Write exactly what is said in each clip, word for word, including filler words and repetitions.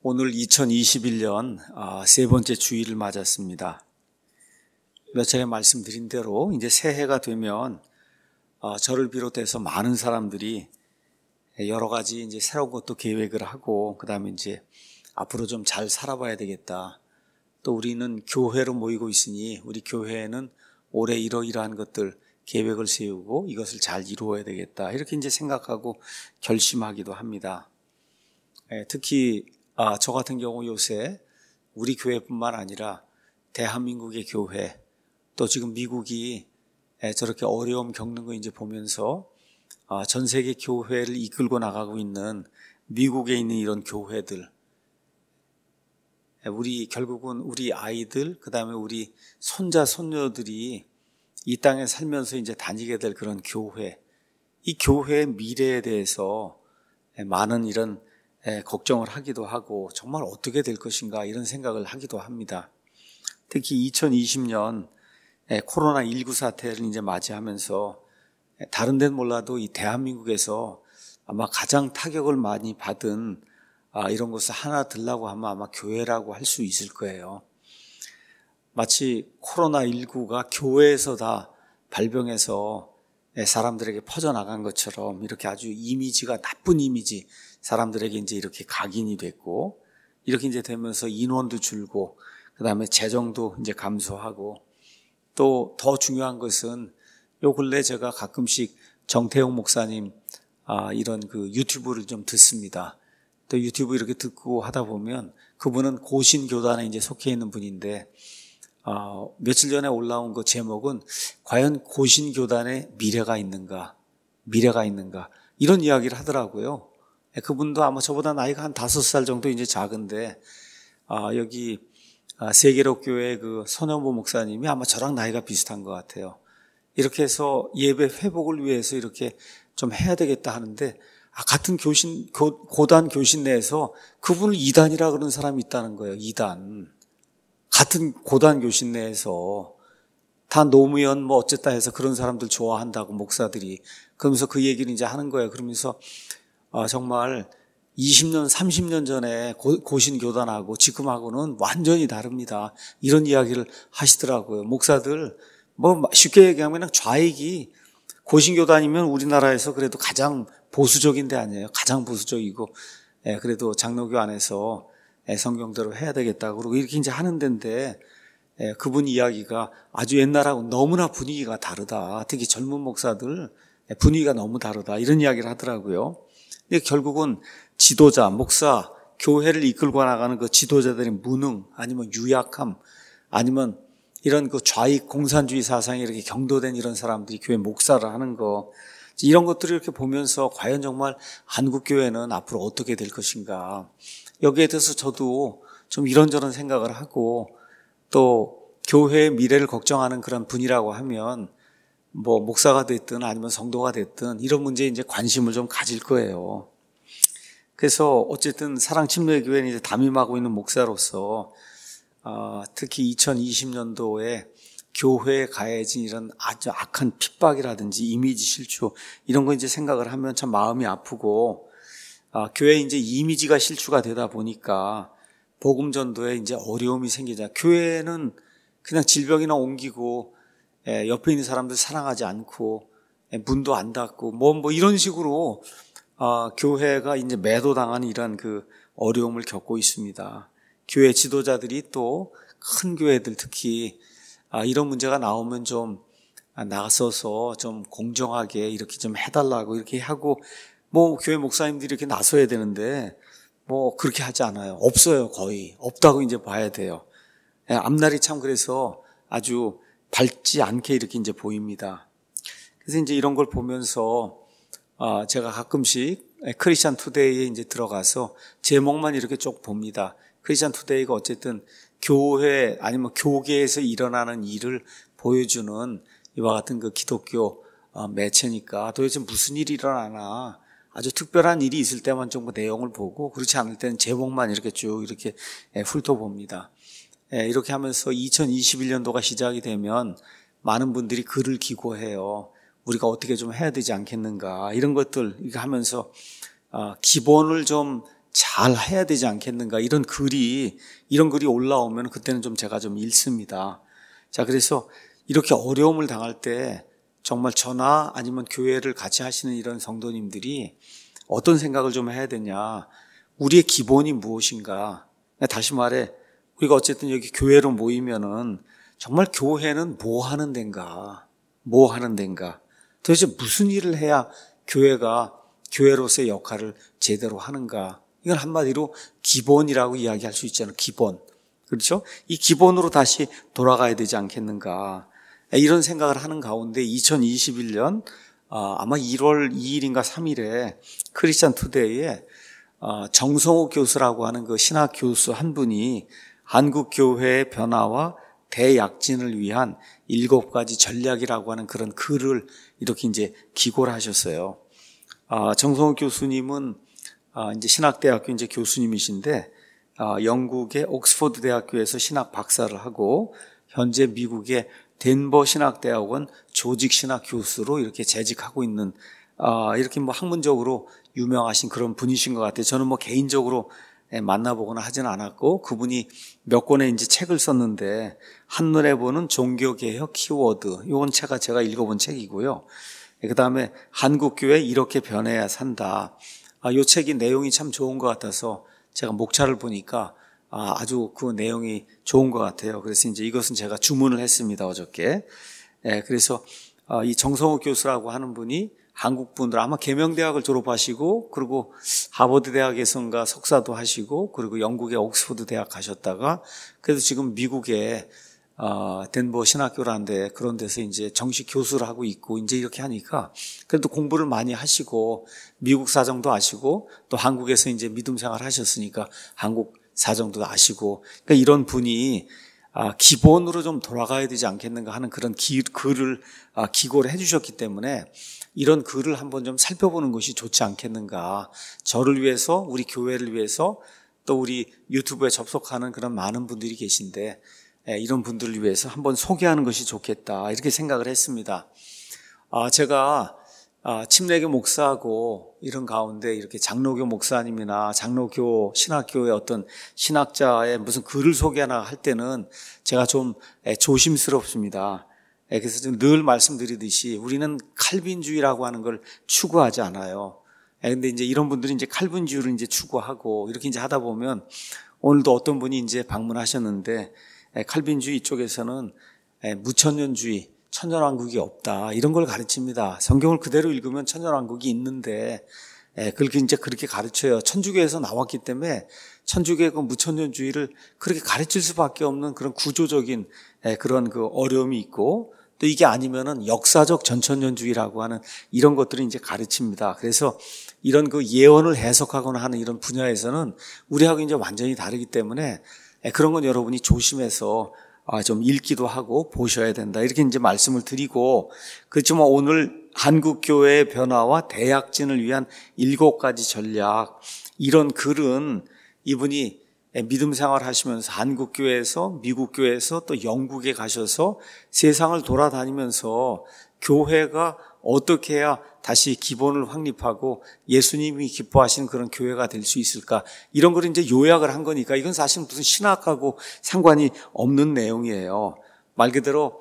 오늘 이천이십일 년 세 번째 주일을 맞았습니다. 몇 차례 말씀드린 대로 이제 새해가 되면 저를 비롯해서 많은 사람들이 여러 가지 이제 새로운 것도 계획을 하고, 그 다음에 이제 앞으로 좀 잘 살아봐야 되겠다. 또 우리는 교회로 모이고 있으니 우리 교회에는 올해 이러이러한 것들 계획을 세우고 이것을 잘 이루어야 되겠다. 이렇게 이제 생각하고 결심하기도 합니다. 특히 아, 저 같은 경우 요새 우리 교회뿐만 아니라 대한민국의 교회, 또 지금 미국이 저렇게 어려움 겪는 거 이제 보면서 아, 전 세계 교회를 이끌고 나가고 있는 미국에 있는 이런 교회들, 우리 결국은 우리 아이들, 그 다음에 우리 손자 손녀들이 이 땅에 살면서 이제 다니게 될 그런 교회, 이 교회의 미래에 대해서 많은 이런 걱정을 하기도 하고 정말 어떻게 될 것인가 이런 생각을 하기도 합니다. 특히 이천이십 년 코로나십구 사태를 이제 맞이하면서 다른 데는 몰라도 이 대한민국에서 아마 가장 타격을 많이 받은 이런 것을 하나 들라고 하면 아마 교회라고 할 수 있을 거예요. 마치 코로나십구가 교회에서 다 발병해서 사람들에게 퍼져나간 것처럼 이렇게 아주 이미지가 나쁜 이미지, 사람들에게 이제 이렇게 각인이 됐고, 이렇게 이제 되면서 인원도 줄고, 그 다음에 재정도 이제 감소하고, 또 더 중요한 것은 요 근래 제가 가끔씩 정태용 목사님 아, 이런 그 유튜브를 좀 듣습니다. 또 유튜브 이렇게 듣고 하다 보면 그분은 고신교단에 이제 속해 있는 분인데, 어, 며칠 전에 올라온 그 제목은 과연 고신교단에 미래가 있는가, 미래가 있는가, 이런 이야기를 하더라고요. 그분도 아마 저보다 나이가 한 다섯 살 정도 이제 작은데, 아, 여기 세계로교회 그 손현보 목사님이 아마 저랑 나이가 비슷한 것 같아요. 이렇게 해서 예배 회복을 위해서 이렇게 좀 해야 되겠다 하는데, 아, 같은 교신, 고, 고단 교신 내에서 그분을 이단이라 그러는 사람이 있다는 거예요. 이단. 같은 고단 교신 내에서 다 노무현 뭐 어쨌다 해서 그런 사람들 좋아한다고 목사들이 그러면서 그 얘기를 이제 하는 거예요. 그러면서 아, 정말 이십 년, 삼십 년 전에 고, 고신 교단하고 지금하고는 완전히 다릅니다. 이런 이야기를 하시더라고요. 목사들 뭐 쉽게 얘기하면 좌익이 고신 교단이면 우리나라에서 그래도 가장 보수적인 데 아니에요. 가장 보수적이고 예, 그래도 장로교 안에서 성경대로 해야 되겠다고 그러고 이렇게 이제 하는 데인데, 그분 이야기가 아주 옛날하고 너무나 분위기가 다르다. 특히 젊은 목사들 분위기가 너무 다르다. 이런 이야기를 하더라고요. 근데 결국은 지도자, 목사, 교회를 이끌고 나가는 그 지도자들의 무능, 아니면 유약함, 아니면 이런 그 좌익 공산주의 사상에 이렇게 경도된 이런 사람들이 교회 목사를 하는 거, 이런 것들을 이렇게 보면서 과연 정말 한국교회는 앞으로 어떻게 될 것인가, 여기에 대해서 저도 좀 이런저런 생각을 하고, 또 교회의 미래를 걱정하는 그런 분이라고 하면 뭐 목사가 됐든 아니면 성도가 됐든 이런 문제에 이제 관심을 좀 가질 거예요. 그래서 어쨌든 사랑침례교회는 이제 담임하고 있는 목사로서 어, 특히 이천이십 년도에 교회에 가해진 이런 아주 악한 핍박이라든지 이미지 실추 이런 거 이제 생각을 하면 참 마음이 아프고, 아, 교회에 이제 이미지가 실추가 되다 보니까 복음 전도에 이제 어려움이 생기자. 교회는 그냥 질병이나 옮기고, 에, 옆에 있는 사람들 사랑하지 않고, 에, 문도 안 닫고, 뭐, 뭐 이런 식으로, 아, 교회가 이제 매도당하는 이런 그 어려움을 겪고 있습니다. 교회 지도자들이 또 큰 교회들 특히, 아, 이런 문제가 나오면 좀 나서서 좀 공정하게 이렇게 좀 해달라고 이렇게 하고, 뭐 교회 목사님들이 이렇게 나서야 되는데 뭐 그렇게 하지 않아요. 없어요. 거의 없다고 이제 봐야 돼요. 앞날이 참 그래서 아주 밝지 않게 이렇게 이제 보입니다. 그래서 이제 이런 걸 보면서 제가 가끔씩 크리스천 투데이에 이제 들어가서 제목만 이렇게 쭉 봅니다. 크리스천 투데이가 어쨌든 교회 아니면 교계에서 일어나는 일을 보여주는 이와 같은 그 기독교 매체니까 도대체 무슨 일이 일어나나, 아주 특별한 일이 있을 때만 좀 그 내용을 보고, 그렇지 않을 때는 제목만 이렇게 쭉 이렇게 훑어봅니다. 이렇게 하면서 이천이십일 년도가 시작이 되면 많은 분들이 글을 기고해요. 우리가 어떻게 좀 해야 되지 않겠는가, 이런 것들 이렇게 하면서 기본을 좀 잘 해야 되지 않겠는가, 이런 글이 이런 글이 올라오면 그때는 좀 제가 좀 읽습니다. 자, 그래서 이렇게 어려움을 당할 때 정말 저나 아니면 교회를 같이 하시는 이런 성도님들이 어떤 생각을 좀 해야 되냐, 우리의 기본이 무엇인가. 다시 말해, 우리가 어쨌든 여기 교회로 모이면은 정말 교회는 뭐 하는 데인가, 뭐 하는 데인가, 도대체 무슨 일을 해야 교회가 교회로서의 역할을 제대로 하는가. 이건 한마디로 기본이라고 이야기할 수 있잖아요. 기본. 그렇죠? 이 기본으로 다시 돌아가야 되지 않겠는가. 이런 생각을 하는 가운데 이천이십일 년 아마 일월 이일인가 삼일에 크리스찬 투데이에 정성호 교수라고 하는 그 신학 교수 한 분이 한국 교회의 변화와 대약진을 위한 일곱 가지 전략이라고 하는 그런 글을 이렇게 이제 기고를 하셨어요. 정성호 교수님은 이제 신학대학교 이제 교수님이신데, 영국의 옥스퍼드 대학교에서 신학 박사를 하고 현재 미국의 덴버 신학대학원 조직 신학 교수로 이렇게 재직하고 있는, 이렇게 뭐 학문적으로 유명하신 그런 분이신 것 같아요. 저는 뭐 개인적으로 만나보거나 하진 않았고, 그분이 몇 권의 이제 책을 썼는데, 한눈에 보는 종교개혁 키워드, 이건 제가 제가 읽어본 책이고요. 그 다음에 한국교회 이렇게 변해야 산다. 이 책이 내용이 참 좋은 것 같아서 제가 목차를 보니까 아주 그 내용이 좋은 것 같아요. 그래서 이제 이것은 제가 주문을 했습니다, 어저께. 그래서 이 정성호 교수라고 하는 분이 한국 분들 아마 계명대학을 졸업하시고, 그리고 하버드 대학에선가 석사도 하시고, 그리고 영국의 옥스퍼드 대학 가셨다가, 그래도 지금 미국의 어, 덴버 신학교라는데 그런 데서 이제 정식 교수를 하고 있고, 이제 이렇게 하니까 그래도 공부를 많이 하시고 미국 사정도 아시고, 또 한국에서 이제 믿음 생활 하셨으니까 한국 사정도 아시고, 그러니까 이런 분이 아, 기본으로 좀 돌아가야 되지 않겠는가 하는 그런 기, 글을 아, 기고를 해주셨기 때문에 이런 글을 한번 좀 살펴보는 것이 좋지 않겠는가. 저를 위해서, 우리 교회를 위해서, 또 우리 유튜브에 접속하는 그런 많은 분들이 계신데 이런 분들을 위해서 한번 소개하는 것이 좋겠다, 이렇게 생각을 했습니다. 아, 제가 침례교 목사하고 이런 가운데 이렇게 장로교 목사님이나 장로교 신학교의 어떤 신학자의 무슨 글을 소개하나 할 때는 제가 좀 조심스럽습니다. 그래서 좀 늘 말씀드리듯이 우리는 칼빈주의라고 하는 걸 추구하지 않아요. 근데 이제 이런 분들이 이제 칼빈주의를 이제 추구하고 이렇게 이제 하다 보면, 오늘도 어떤 분이 이제 방문하셨는데 칼빈주의 쪽에서는 무천년주의, 천년왕국이 없다, 이런 걸 가르칩니다. 성경을 그대로 읽으면 천년왕국이 있는데 그렇게 이제 그렇게 가르쳐요. 천주교에서 나왔기 때문에 천주교의 그 무천년주의를 그렇게 가르칠 수밖에 없는 그런 구조적인 그런 그 어려움이 있고, 또 이게 아니면은 역사적 전천년주의라고 하는 이런 것들을 이제 가르칩니다. 그래서 이런 그 예언을 해석하거나 하는 이런 분야에서는 우리하고 이제 완전히 다르기 때문에 그런 건 여러분이 조심해서 좀 읽기도 하고 보셔야 된다, 이렇게 이제 말씀을 드리고, 그렇지만 오늘 한국교회의 변화와 대약진을 위한 일곱 가지 전략, 이런 글은 이분이 믿음 생활 하시면서 한국교회에서, 미국교회에서, 또 영국에 가셔서 세상을 돌아다니면서 교회가 어떻게 해야 다시 기본을 확립하고 예수님이 기뻐하시는 그런 교회가 될 수 있을까, 이런 걸 이제 요약을 한 거니까 이건 사실 무슨 신학하고 상관이 없는 내용이에요. 말 그대로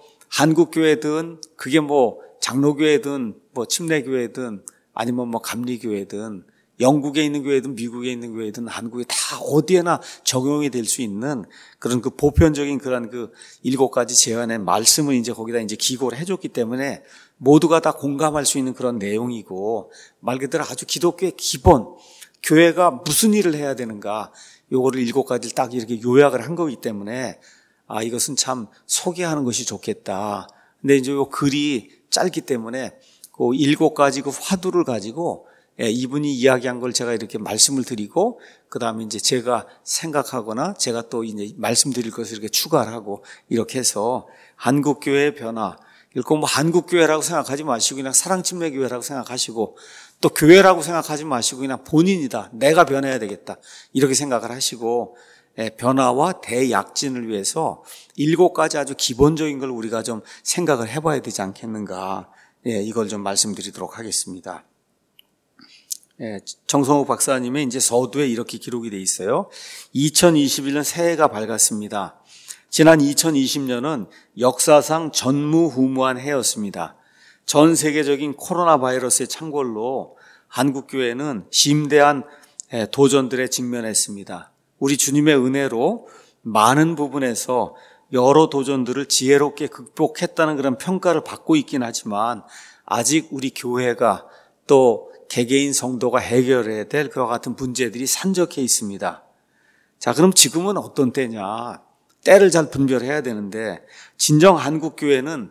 한국교회든 그게 뭐 장로교회든 뭐 침례교회든 아니면 뭐 감리교회든 영국에 있는 교회든 미국에 있는 교회든 한국에 다 어디에나 적용이 될 수 있는 그런 그 보편적인 그런 그 일곱 가지 제안의 말씀을 이제 거기다 이제 기고를 해줬기 때문에 모두가 다 공감할 수 있는 그런 내용이고, 말 그대로 아주 기독교의 기본, 교회가 무슨 일을 해야 되는가, 요거를 일곱 가지를 딱 이렇게 요약을 한 거기 때문에 아, 이것은 참 소개하는 것이 좋겠다. 근데 이제 요 글이 짧기 때문에 그 일곱 가지 그 화두를 가지고 이분이 이야기한 걸 제가 이렇게 말씀을 드리고, 그 다음에 이제 제가 생각하거나 제가 또 이제 말씀드릴 것을 이렇게 추가를 하고, 이렇게 해서 한국교회의 변화, 이거 뭐 한국교회라고 생각하지 마시고 그냥 사랑침례교회라고 생각하시고, 또 교회라고 생각하지 마시고 그냥 본인이다, 내가 변해야 되겠다, 이렇게 생각을 하시고, 변화와 대약진을 위해서 일곱 가지 아주 기본적인 걸 우리가 좀 생각을 해봐야 되지 않겠는가, 예, 이걸 좀 말씀드리도록 하겠습니다. 정성욱 박사님의 이제 서두에 이렇게 기록이 돼 있어요. 이천이십일 년 새해가 밝았습니다. 지난 이천이십 년은 역사상 전무후무한 해였습니다. 전 세계적인 코로나 바이러스의 창궐로 한국교회는 심대한 도전들에 직면했습니다. 우리 주님의 은혜로 많은 부분에서 여러 도전들을 지혜롭게 극복했다는 그런 평가를 받고 있긴 하지만 아직 우리 교회가 또 개개인 성도가 해결해야 될 그와 같은 문제들이 산적해 있습니다. 자, 그럼 지금은 어떤 때냐? 때를 잘 분별해야 되는데 진정 한국교회는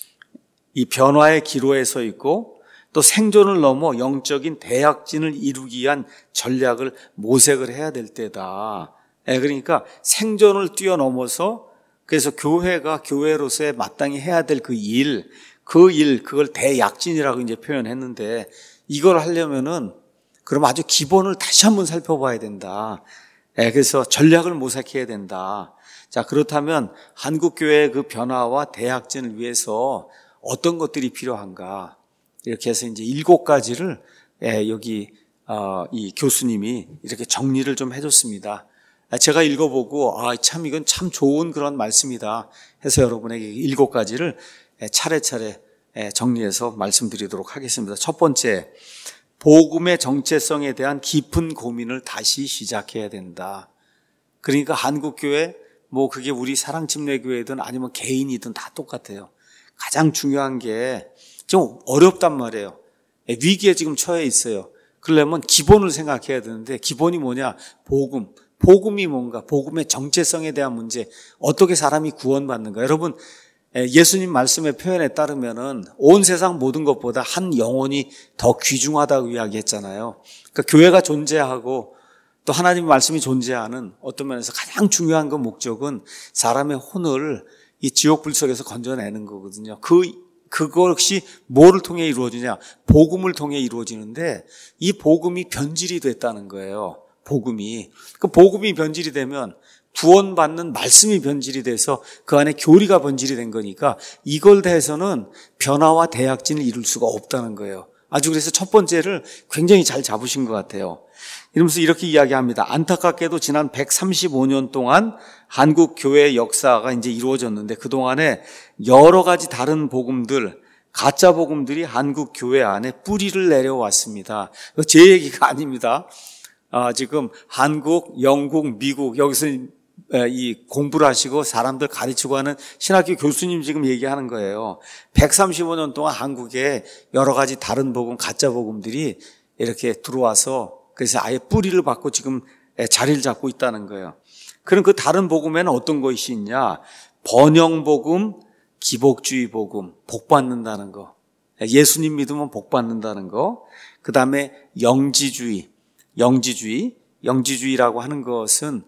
이 변화의 기로에 서 있고 또 생존을 넘어 영적인 대약진을 이루기 위한 전략을 모색을 해야 될 때다. 그러니까 생존을 뛰어넘어서 그래서 교회가 교회로서의 마땅히 해야 될 그 일, 그 일, 그걸 대약진이라고 이제 표현했는데 이걸 하려면은 그럼 아주 기본을 다시 한번 살펴봐야 된다. 그래서 전략을 모색해야 된다. 자, 그렇다면 한국교회의 그 변화와 대약진을 위해서 어떤 것들이 필요한가? 이렇게 해서 이제 일곱 가지를 여기 이 교수님이 이렇게 정리를 좀 해줬습니다. 제가 읽어보고 아, 참 이건 참 좋은 그런 말씀이다 해서 여러분에게 일곱 가지를 차례차례 정리해서 말씀드리도록 하겠습니다. 첫 번째, 복음의 정체성에 대한 깊은 고민을 다시 시작해야 된다. 그러니까 한국교회, 뭐 그게 우리 사랑침례교회든 아니면 개인이든 다 똑같아요. 가장 중요한 게 좀 어렵단 말이에요. 위기에 지금 처해 있어요. 그러려면 기본을 생각해야 되는데 기본이 뭐냐? 복음. 복음이 뭔가? 복음의 정체성에 대한 문제. 어떻게 사람이 구원받는가? 여러분, 예수님 말씀의 표현에 따르면은 온 세상 모든 것보다 한 영혼이 더 귀중하다고 이야기했잖아요. 그러니까 교회가 존재하고 또 하나님의 말씀이 존재하는 어떤 면에서 가장 중요한 그 목적은 사람의 혼을 이 지옥 불 속에서 건져내는 거거든요. 그 그것이 뭐를 통해 이루어지냐? 복음을 통해 이루어지는데 이 복음이 변질이 됐다는 거예요. 복음이. 그 복음이 변질이 되면 구원받는 말씀이 변질이 돼서 그 안에 교리가 변질이 된 거니까 이걸 대해서는 변화와 대약진을 이룰 수가 없다는 거예요. 아주 그래서 첫 번째를 굉장히 잘 잡으신 것 같아요. 이러면서 이렇게 이야기합니다. 안타깝게도 지난 백삼십오 년 동안 한국 교회의 역사가 이제 이루어졌는데 그동안에 여러 가지 다른 복음들, 가짜 복음들이 한국 교회 안에 뿌리를 내려왔습니다. 제 얘기가 아닙니다. 아, 지금 한국, 영국, 미국 여기서 이 공부를 하시고 사람들 가르치고 하는 신학교 교수님 지금 얘기하는 거예요. 백삼십오 년 동안 한국에 여러 가지 다른 복음, 가짜 복음들이 이렇게 들어와서 그래서 아예 뿌리를 받고 지금 자리를 잡고 있다는 거예요. 그럼 그 다른 복음에는 어떤 것이 있냐? 번영 복음, 기복주의 복음, 복 받는다는 거. 예수님 믿으면 복 받는다는 거. 그 다음에 영지주의, 영지주의, 영지주의라고 하는 것은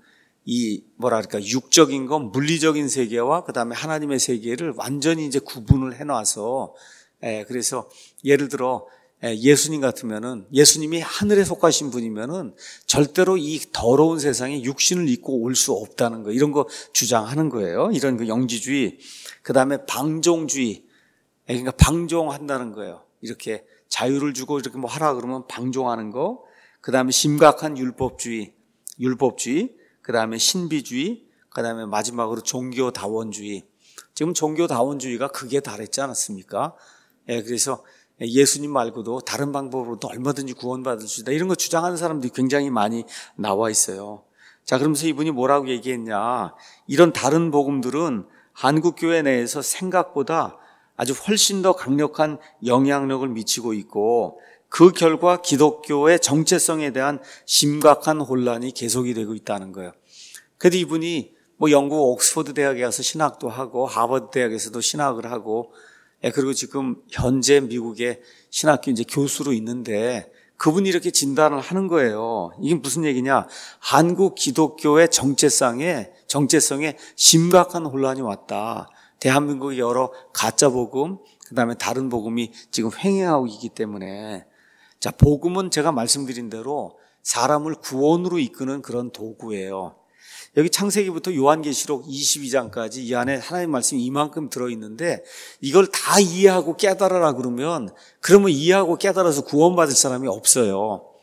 이 뭐랄까 육적인 것, 물리적인 세계와 그 다음에 하나님의 세계를 완전히 이제 구분을 해놔서 예, 그래서 예를 들어 예수님 같으면은 예수님이 하늘에 속하신 분이면은 절대로 이 더러운 세상에 육신을 입고 올 수 없다는 거 이런 거 주장하는 거예요. 이런 그 영지주의, 그 다음에 방종주의, 그러니까 방종한다는 거예요. 이렇게 자유를 주고 이렇게 뭐 하라 그러면 방종하는 거, 그 다음에 심각한 율법주의, 율법주의. 그 다음에 신비주의, 그 다음에 마지막으로 종교다원주의. 지금 종교다원주의가 극에 달했지 않았습니까? 예, 그래서 예수님 말고도 다른 방법으로도 얼마든지 구원받을 수 있다. 이런 거 주장하는 사람들이 굉장히 많이 나와 있어요. 자, 그러면서 이분이 뭐라고 얘기했냐. 이런 다른 복음들은 한국교회 내에서 생각보다 아주 훨씬 더 강력한 영향력을 미치고 있고 그 결과 기독교의 정체성에 대한 심각한 혼란이 계속이 되고 있다는 거예요. 그래도 이분이 뭐 영국 옥스퍼드 대학에 가서 신학도 하고 하버드 대학에서도 신학을 하고 그리고 지금 현재 미국의 신학교 이제 교수로 있는데 그분이 이렇게 진단을 하는 거예요. 이게 무슨 얘기냐? 한국 기독교의 정체성에 정체성에 심각한 혼란이 왔다. 대한민국의 여러 가짜 복음, 그다음에 다른 복음이 지금 횡행하고 있기 때문에 자, 복음은 제가 말씀드린 대로 사람을 구원으로 이끄는 그런 도구예요. 여기 창세기부터 요한계시록 이십이 장까지 이 안에 하나님 말씀이 이만큼 들어있는데 이걸 다 이해하고 깨달으라 그러면 그러면 이해하고 깨달아서 구원받을 사람이 없어요.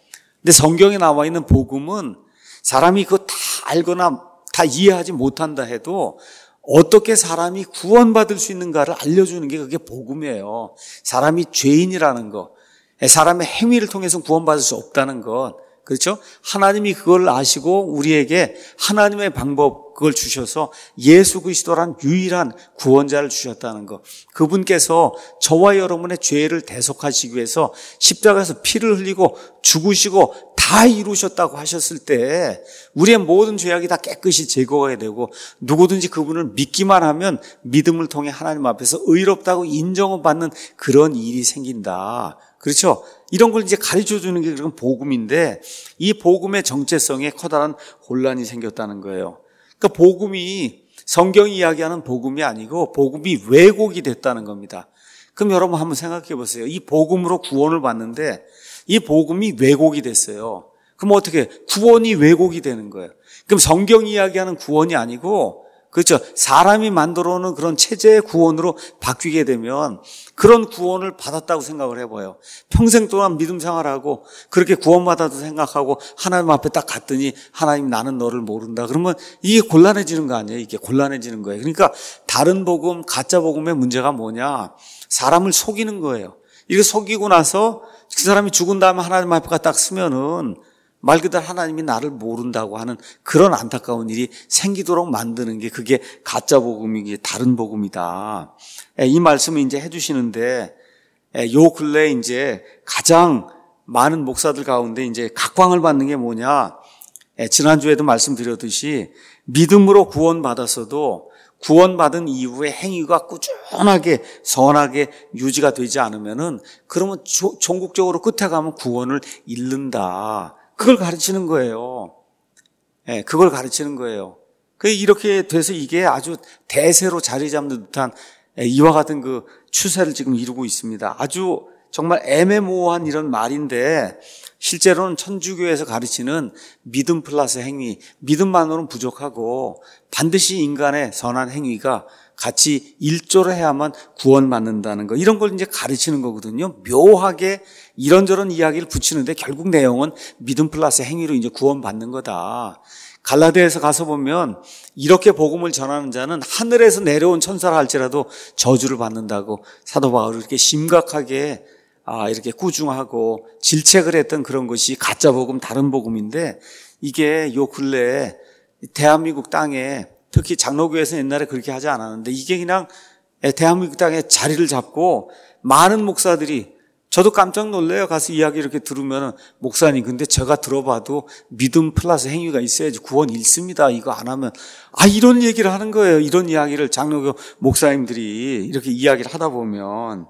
근데 성경에 나와 있는 복음은 사람이 그거 다 알거나 다 이해하지 못한다 해도 어떻게 사람이 구원받을 수 있는가를 알려주는 게 그게 복음이에요. 사람이 죄인이라는 것, 사람의 행위를 통해서 구원받을 수 없다는 것, 그렇죠? 하나님이 그걸 아시고 우리에게 하나님의 방법 그걸 주셔서 예수 그리스도란 유일한 구원자를 주셨다는 것. 그분께서 저와 여러분의 죄를 대속하시기 위해서 십자가에서 피를 흘리고 죽으시고 다 이루셨다고 하셨을 때 우리의 모든 죄악이 다 깨끗이 제거가 되고 누구든지 그분을 믿기만 하면 믿음을 통해 하나님 앞에서 의롭다고 인정을 받는 그런 일이 생긴다. 그렇죠? 이런 걸 이제 가르쳐 주는 게 그런 복음인데 이 복음의 정체성에 커다란 혼란이 생겼다는 거예요. 그러니까 복음이 성경이 이야기하는 복음이 아니고 복음이 왜곡이 됐다는 겁니다. 그럼 여러분 한번 생각해 보세요. 이 복음으로 구원을 받는데 이 복음이 왜곡이 됐어요. 그럼 어떻게 구원이 왜곡이 되는 거예요? 그럼 성경이 이야기하는 구원이 아니고 그렇죠. 사람이 만들어 놓은 그런 체제의 구원으로 바뀌게 되면 그런 구원을 받았다고 생각을 해봐요. 평생 동안 믿음 생활하고 그렇게 구원받아도 생각하고 하나님 앞에 딱 갔더니 하나님 나는 너를 모른다. 그러면 이게 곤란해지는 거 아니에요? 이게 곤란해지는 거예요. 그러니까 다른 복음, 가짜 복음의 문제가 뭐냐? 사람을 속이는 거예요. 이렇게 속이고 나서 그 사람이 죽은 다음에 하나님 앞에 딱 쓰면은 말 그대로 하나님이 나를 모른다고 하는 그런 안타까운 일이 생기도록 만드는 게 그게 가짜 복음이기 다른 복음이다. 이 말씀을 이제 해주시는데 요 근래 이제 가장 많은 목사들 가운데 이제 각광을 받는 게 뭐냐? 지난주에도 말씀드렸듯이 믿음으로 구원받았어도 구원받은 이후에 행위가 꾸준하게 선하게 유지가 되지 않으면은 그러면 종국적으로 끝에 가면 구원을 잃는다. 그걸 가르치는 거예요. 예, 그걸 가르치는 거예요. 그 이렇게 돼서 이게 아주 대세로 자리 잡는 듯한 이와 같은 그 추세를 지금 이루고 있습니다. 아주 정말 애매모호한 이런 말인데 실제로는 천주교에서 가르치는 믿음 플러스 행위, 믿음만으로는 부족하고 반드시 인간의 선한 행위가 같이 일조를 해야만 구원받는다는 거, 이런 걸 이제 가르치는 거거든요. 묘하게 이런저런 이야기를 붙이는데 결국 내용은 믿음 플러스 행위로 이제 구원받는 거다. 갈라디아에서 가서 보면 이렇게 복음을 전하는 자는 하늘에서 내려온 천사라 할지라도 저주를 받는다고 사도 바울이 이렇게 심각하게 아, 이렇게 꾸중하고 질책을 했던 그런 것이 가짜 복음, 다른 복음인데 이게 요 근래에 대한민국 땅에 특히 장로교에서 옛날에 그렇게 하지 않았는데 이게 그냥 대한민국 땅에 자리를 잡고 많은 목사들이, 저도 깜짝 놀래요. 가서 이야기 이렇게 들으면 목사님 근데 제가 들어봐도 믿음 플러스 행위가 있어야지 구원 잃습니다. 이거 안 하면 아 이런 얘기를 하는 거예요. 이런 이야기를 장로교 목사님들이 이렇게 이야기를 하다 보면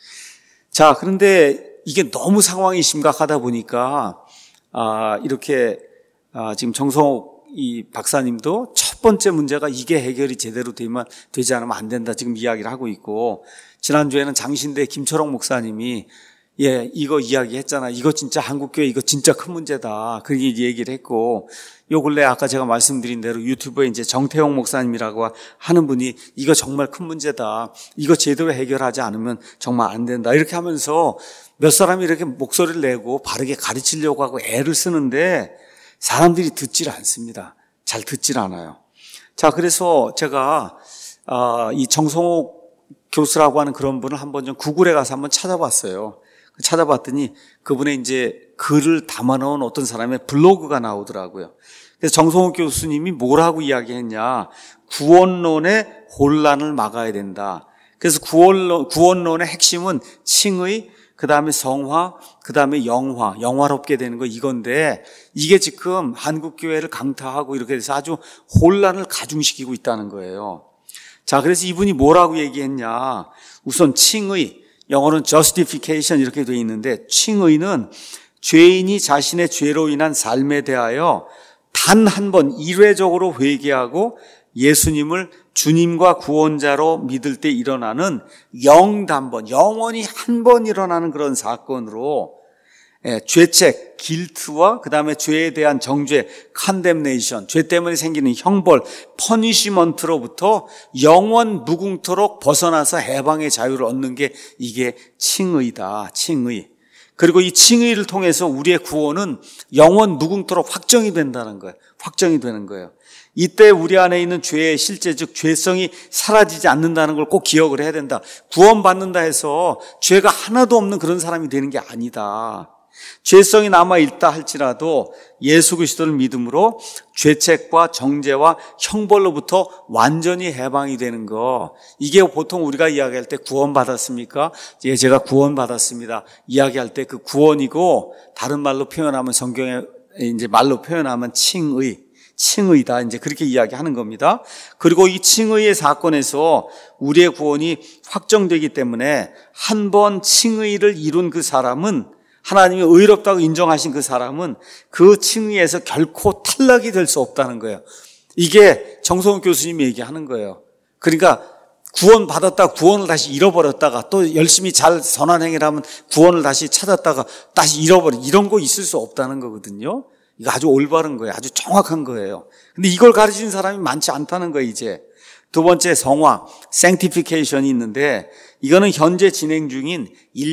자, 그런데 이게 너무 상황이 심각하다 보니까 아 이렇게 아, 지금 정성옥 이 박사님도 첫 번째 문제가 이게 해결이 제대로 되면 되지 않으면 안 된다 지금 이야기를 하고 있고, 지난주에는 장신대 김철옥 목사님이 예 이거 이야기했잖아. 이거 진짜 한국교회 이거 진짜 큰 문제다. 그렇게 얘기를 했고, 요 근래 아까 제가 말씀드린 대로 유튜브에 이제 정태용 목사님이라고 하는 분이 이거 정말 큰 문제다. 이거 제대로 해결하지 않으면 정말 안 된다. 이렇게 하면서 몇 사람이 이렇게 목소리를 내고 바르게 가르치려고 하고 애를 쓰는데 사람들이 듣질 않습니다. 잘 듣질 않아요. 자, 그래서 제가 이 정성옥 교수라고 하는 그런 분을 한번 좀 구글에 가서 한번 찾아봤어요. 찾아봤더니 그분의 이제 글을 담아놓은 어떤 사람의 블로그가 나오더라고요. 그래서 정성옥 교수님이 뭐라고 이야기했냐? 구원론의 혼란을 막아야 된다. 그래서 구원론, 구원론의 핵심은 칭의, 그 다음에 성화, 그 다음에 영화, 영화롭게 되는 거 이건데 이게 지금 한국교회를 강타하고 이렇게 돼서 아주 혼란을 가중시키고 있다는 거예요. 자, 그래서 이분이 뭐라고 얘기했냐? 우선 칭의, 영어는 justification 이렇게 되어 있는데 칭의는 죄인이 자신의 죄로 인한 삶에 대하여 단 한 번 일회적으로 회개하고 예수님을 주님과 구원자로 믿을 때 일어나는 영단번, 영원히 한 번 일어나는 그런 사건으로 예, 죄책, 길트와 그 다음에 죄에 대한 정죄, condemnation, 죄 때문에 생기는 형벌, 퍼니시먼트로부터 영원 무궁토록 벗어나서 해방의 자유를 얻는 게 이게 칭의다, 칭의. 그리고 이 칭의를 통해서 우리의 구원은 영원 무궁토록 확정이 된다는 거예요. 확정이 되는 거예요. 이때 우리 안에 있는 죄의 실제, 즉 죄성이 사라지지 않는다는 걸 꼭 기억을 해야 된다. 구원받는다 해서 죄가 하나도 없는 그런 사람이 되는 게 아니다. 죄성이 남아있다 할지라도 예수 그리스도를 믿음으로 죄책과 정죄와 형벌로부터 완전히 해방이 되는 거, 이게 보통 우리가 이야기할 때 구원받았습니까? 예, 제가 구원받았습니다 이야기할 때 그 구원이고, 다른 말로 표현하면, 성경에 이제 말로 표현하면 칭의, 칭의다, 이제 그렇게 이야기하는 겁니다. 그리고 이 칭의의 사건에서 우리의 구원이 확정되기 때문에 한 번 칭의를 이룬 그 사람은, 하나님이 의롭다고 인정하신 그 사람은 그 칭의에서 결코 탈락이 될 수 없다는 거예요. 이게 정성욱 교수님이 얘기하는 거예요. 그러니까 구원 받았다가 구원을 다시 잃어버렸다가 또 열심히 잘 선한 행위를 하면 구원을 다시 찾았다가 다시 잃어버린, 이런 거 있을 수 없다는 거거든요. 이거 아주 올바른 거예요. 아주 정확한 거예요. 근데 이걸 가르치는 사람이 많지 않다는 거예요, 이제. 두 번째, 성화, sanctification이 있는데, 이거는 현재 진행 중인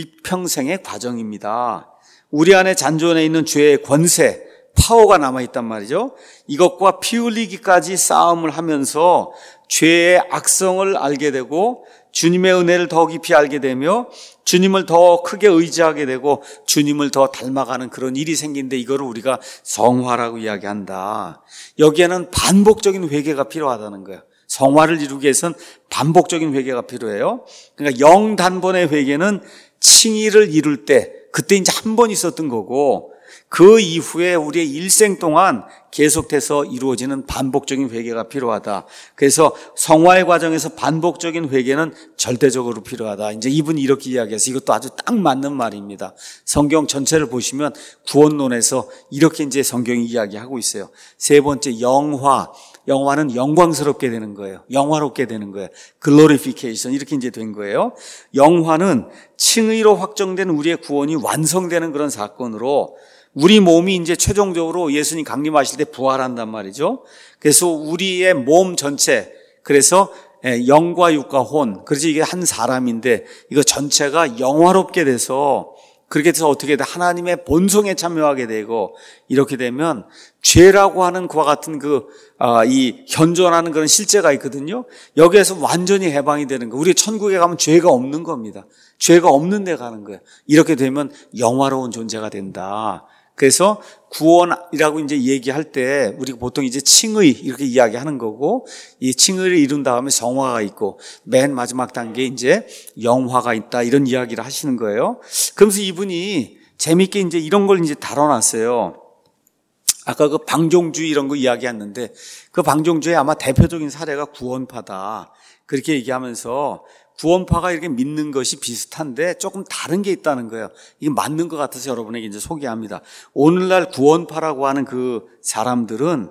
일평생의 과정입니다. 우리 안에 잔존해 있는 죄의 권세, 파워가 남아있단 말이죠. 이것과 피 흘리기까지 싸움을 하면서 죄의 악성을 알게 되고, 주님의 은혜를 더 깊이 알게 되며 주님을 더 크게 의지하게 되고 주님을 더 닮아가는 그런 일이 생긴데, 이거를 우리가 성화라고 이야기한다. 여기에는 반복적인 회개가 필요하다는 거예요. 성화를 이루기 위해서는 반복적인 회개가 필요해요. 그러니까 영단번의 회개는 칭의를 이룰 때, 그때 이제 한 번 있었던 거고, 그 이후에 우리의 일생 동안 계속해서 이루어지는 반복적인 회개가 필요하다. 그래서 성화의 과정에서 반복적인 회개는 절대적으로 필요하다. 이제 이분이 이렇게 이야기해서, 이것도 아주 딱 맞는 말입니다. 성경 전체를 보시면 구원론에서 이렇게 이제 성경이 이야기하고 있어요. 세 번째, 영화. 영화는 영광스럽게 되는 거예요. 영화롭게 되는 거예요. glorification, 이렇게 이제 된 거예요. 영화는 칭의로 확정된 우리의 구원이 완성되는 그런 사건으로, 우리 몸이 이제 최종적으로 예수님 강림하실 때 부활한단 말이죠. 그래서 우리의 몸 전체, 그래서 영과 육과 혼, 그래서 이게 한 사람인데 이거 전체가 영화롭게 돼서, 그렇게 해서 어떻게 돼? 하나님의 본성에 참여하게 되고, 이렇게 되면 죄라고 하는 그와 같은 그, 아, 이 현존하는 그런 실제가 있거든요. 여기에서 완전히 해방이 되는 거예요. 우리 천국에 가면 죄가 없는 겁니다. 죄가 없는 데 가는 거예요. 이렇게 되면 영화로운 존재가 된다. 그래서 구원이라고 이제 얘기할 때 우리가 보통 이제 칭의 이렇게 이야기하는 거고, 이 칭의를 이룬 다음에 성화가 있고 맨 마지막 단계에 이제 영화가 있다, 이런 이야기를 하시는 거예요. 그러면서 이분이 재밌게 이제 이런 걸 이제 다뤄놨어요. 아까 그 방종주의 이런 거 이야기했는데, 그 방종주의 아마 대표적인 사례가 구원파다, 그렇게 얘기하면서 구원파가 이렇게 믿는 것이 비슷한데 조금 다른 게 있다는 거예요. 이게 맞는 것 같아서 여러분에게 이제 소개합니다. 오늘날 구원파라고 하는 그 사람들은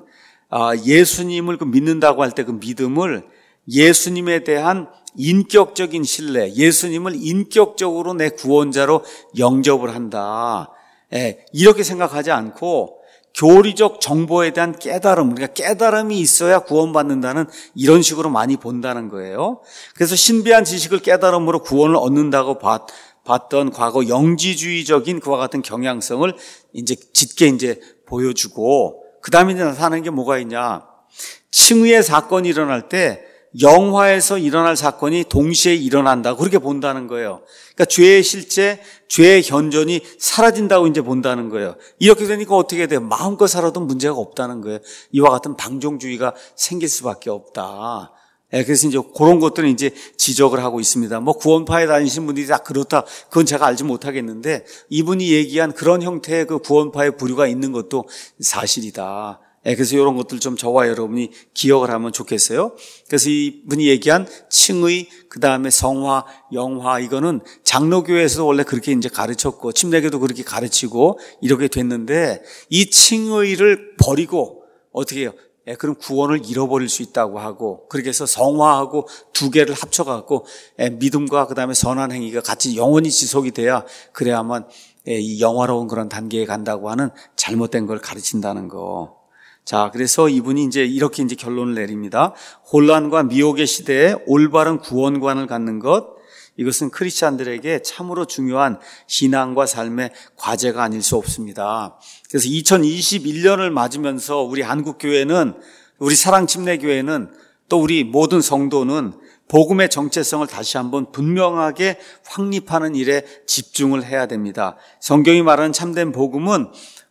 예수님을 믿는다고 할 때 그 믿음을 예수님에 대한 인격적인 신뢰, 예수님을 인격적으로 내 구원자로 영접을 한다, 이렇게 생각하지 않고 교리적 정보에 대한 깨달음, 그러니까 깨달음이 있어야 구원받는다는, 이런 식으로 많이 본다는 거예요. 그래서 신비한 지식을 깨달음으로 구원을 얻는다고 봤, 봤던 과거 영지주의적인 그와 같은 경향성을 이제 짙게 이제 보여주고, 그 다음에 이제 나타나는 게 뭐가 있냐. 칭의의 사건이 일어날 때 영화에서 일어날 사건이 동시에 일어난다, 그렇게 본다는 거예요. 그러니까 죄의 실제, 죄의 현존이 사라진다고 이제 본다는 거예요. 이렇게 되니까 어떻게 돼요? 마음껏 살아도 문제가 없다는 거예요. 이와 같은 방종주의가 생길 수밖에 없다. 그래서 이제 그런 것들은 이제 지적을 하고 있습니다. 뭐 구원파에 다니신 분들이 다 그렇다, 그건 제가 알지 못하겠는데, 이분이 얘기한 그런 형태의 그 구원파의 부류가 있는 것도 사실이다. 그래서 이런 것들 좀 저와 여러분이 기억을 하면 좋겠어요. 그래서 이분이 얘기한 칭의, 그 다음에 성화, 영화, 이거는 장로교회에서도 원래 그렇게 이제 가르쳤고, 침례교도 그렇게 가르치고 이렇게 됐는데, 이 칭의를 버리고 어떻게 해요? 예, 그럼 구원을 잃어버릴 수 있다고 하고, 그렇게 해서 성화하고 두 개를 합쳐갖고, 예, 믿음과 그 다음에 선한 행위가 같이 영원히 지속이 돼야, 그래야만 예, 이 영화로운 그런 단계에 간다고 하는 잘못된 걸 가르친다는 거. 자, 그래서 이분이 이제 이렇게 이제 결론을 내립니다. 혼란과 미혹의 시대에 올바른 구원관을 갖는 것, 이것은 크리스찬들에게 참으로 중요한 신앙과 삶의 과제가 아닐 수 없습니다. 그래서 이천이십일 년을 맞으면서 우리 한국교회는, 우리 사랑침례교회는, 또 우리 모든 성도는 복음의 정체성을 다시 한번 분명하게 확립하는 일에 집중을 해야 됩니다. 성경이 말하는 참된 복음은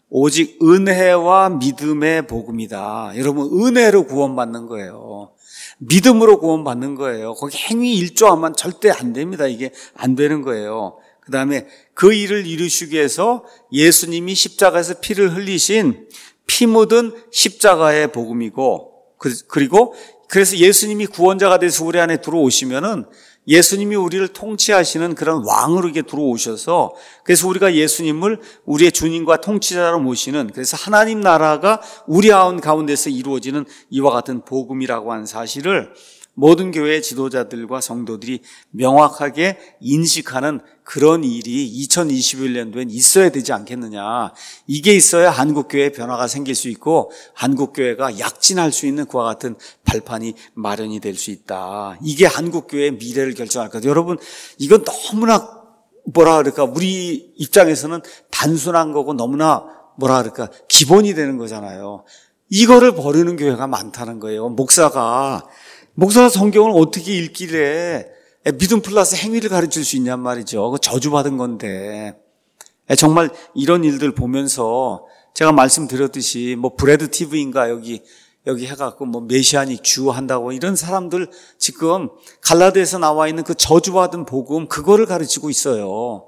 오직 은혜와 믿음의 복음이다. 여러분, 은혜로 구원받는 거예요. 믿음으로 구원받는 거예요. 거기 행위 일조하면 절대 안 됩니다. 이게 안 되는 거예요. 그 다음에 그 일을 이루시기 위해서 예수님이 십자가에서 피를 흘리신 피 묻은 십자가의 복음이고, 그리고 그래서 예수님이 구원자가 돼서 우리 안에 들어오시면은 예수님이 우리를 통치하시는 그런 왕으로 이게 들어오셔서, 그래서 우리가 예수님을 우리의 주님과 통치자로 모시는, 그래서 하나님 나라가 우리 가운데서 이루어지는 이와 같은 복음이라고 하는 사실을 모든 교회의 지도자들과 성도들이 명확하게 인식하는 그런 일이 이천이십일 년도엔 있어야 되지 않겠느냐. 이게 있어야 한국교회에 변화가 생길 수 있고 한국교회가 약진할 수 있는 그와 같은 발판이 마련이 될 수 있다. 이게 한국교회의 미래를 결정할 거다. 여러분, 이건 너무나 뭐라 그럴까, 우리 입장에서는 단순한 거고 너무나 뭐라 그럴까, 기본이 되는 거잖아요. 이거를 버리는 교회가 많다는 거예요. 목사가 목사가 성경을 어떻게 읽길래 믿음 플러스 행위를 가르칠 수 있냔 말이죠. 그 저주받은 건데. 정말 이런 일들 보면서 제가 말씀드렸듯이 뭐 브래드 티브인가 여기 여기 해갖고 뭐 메시아닉 주 한다고 이런 사람들 지금 갈라디아에서 나와 있는 그 저주받은 복음 그거를 가르치고 있어요.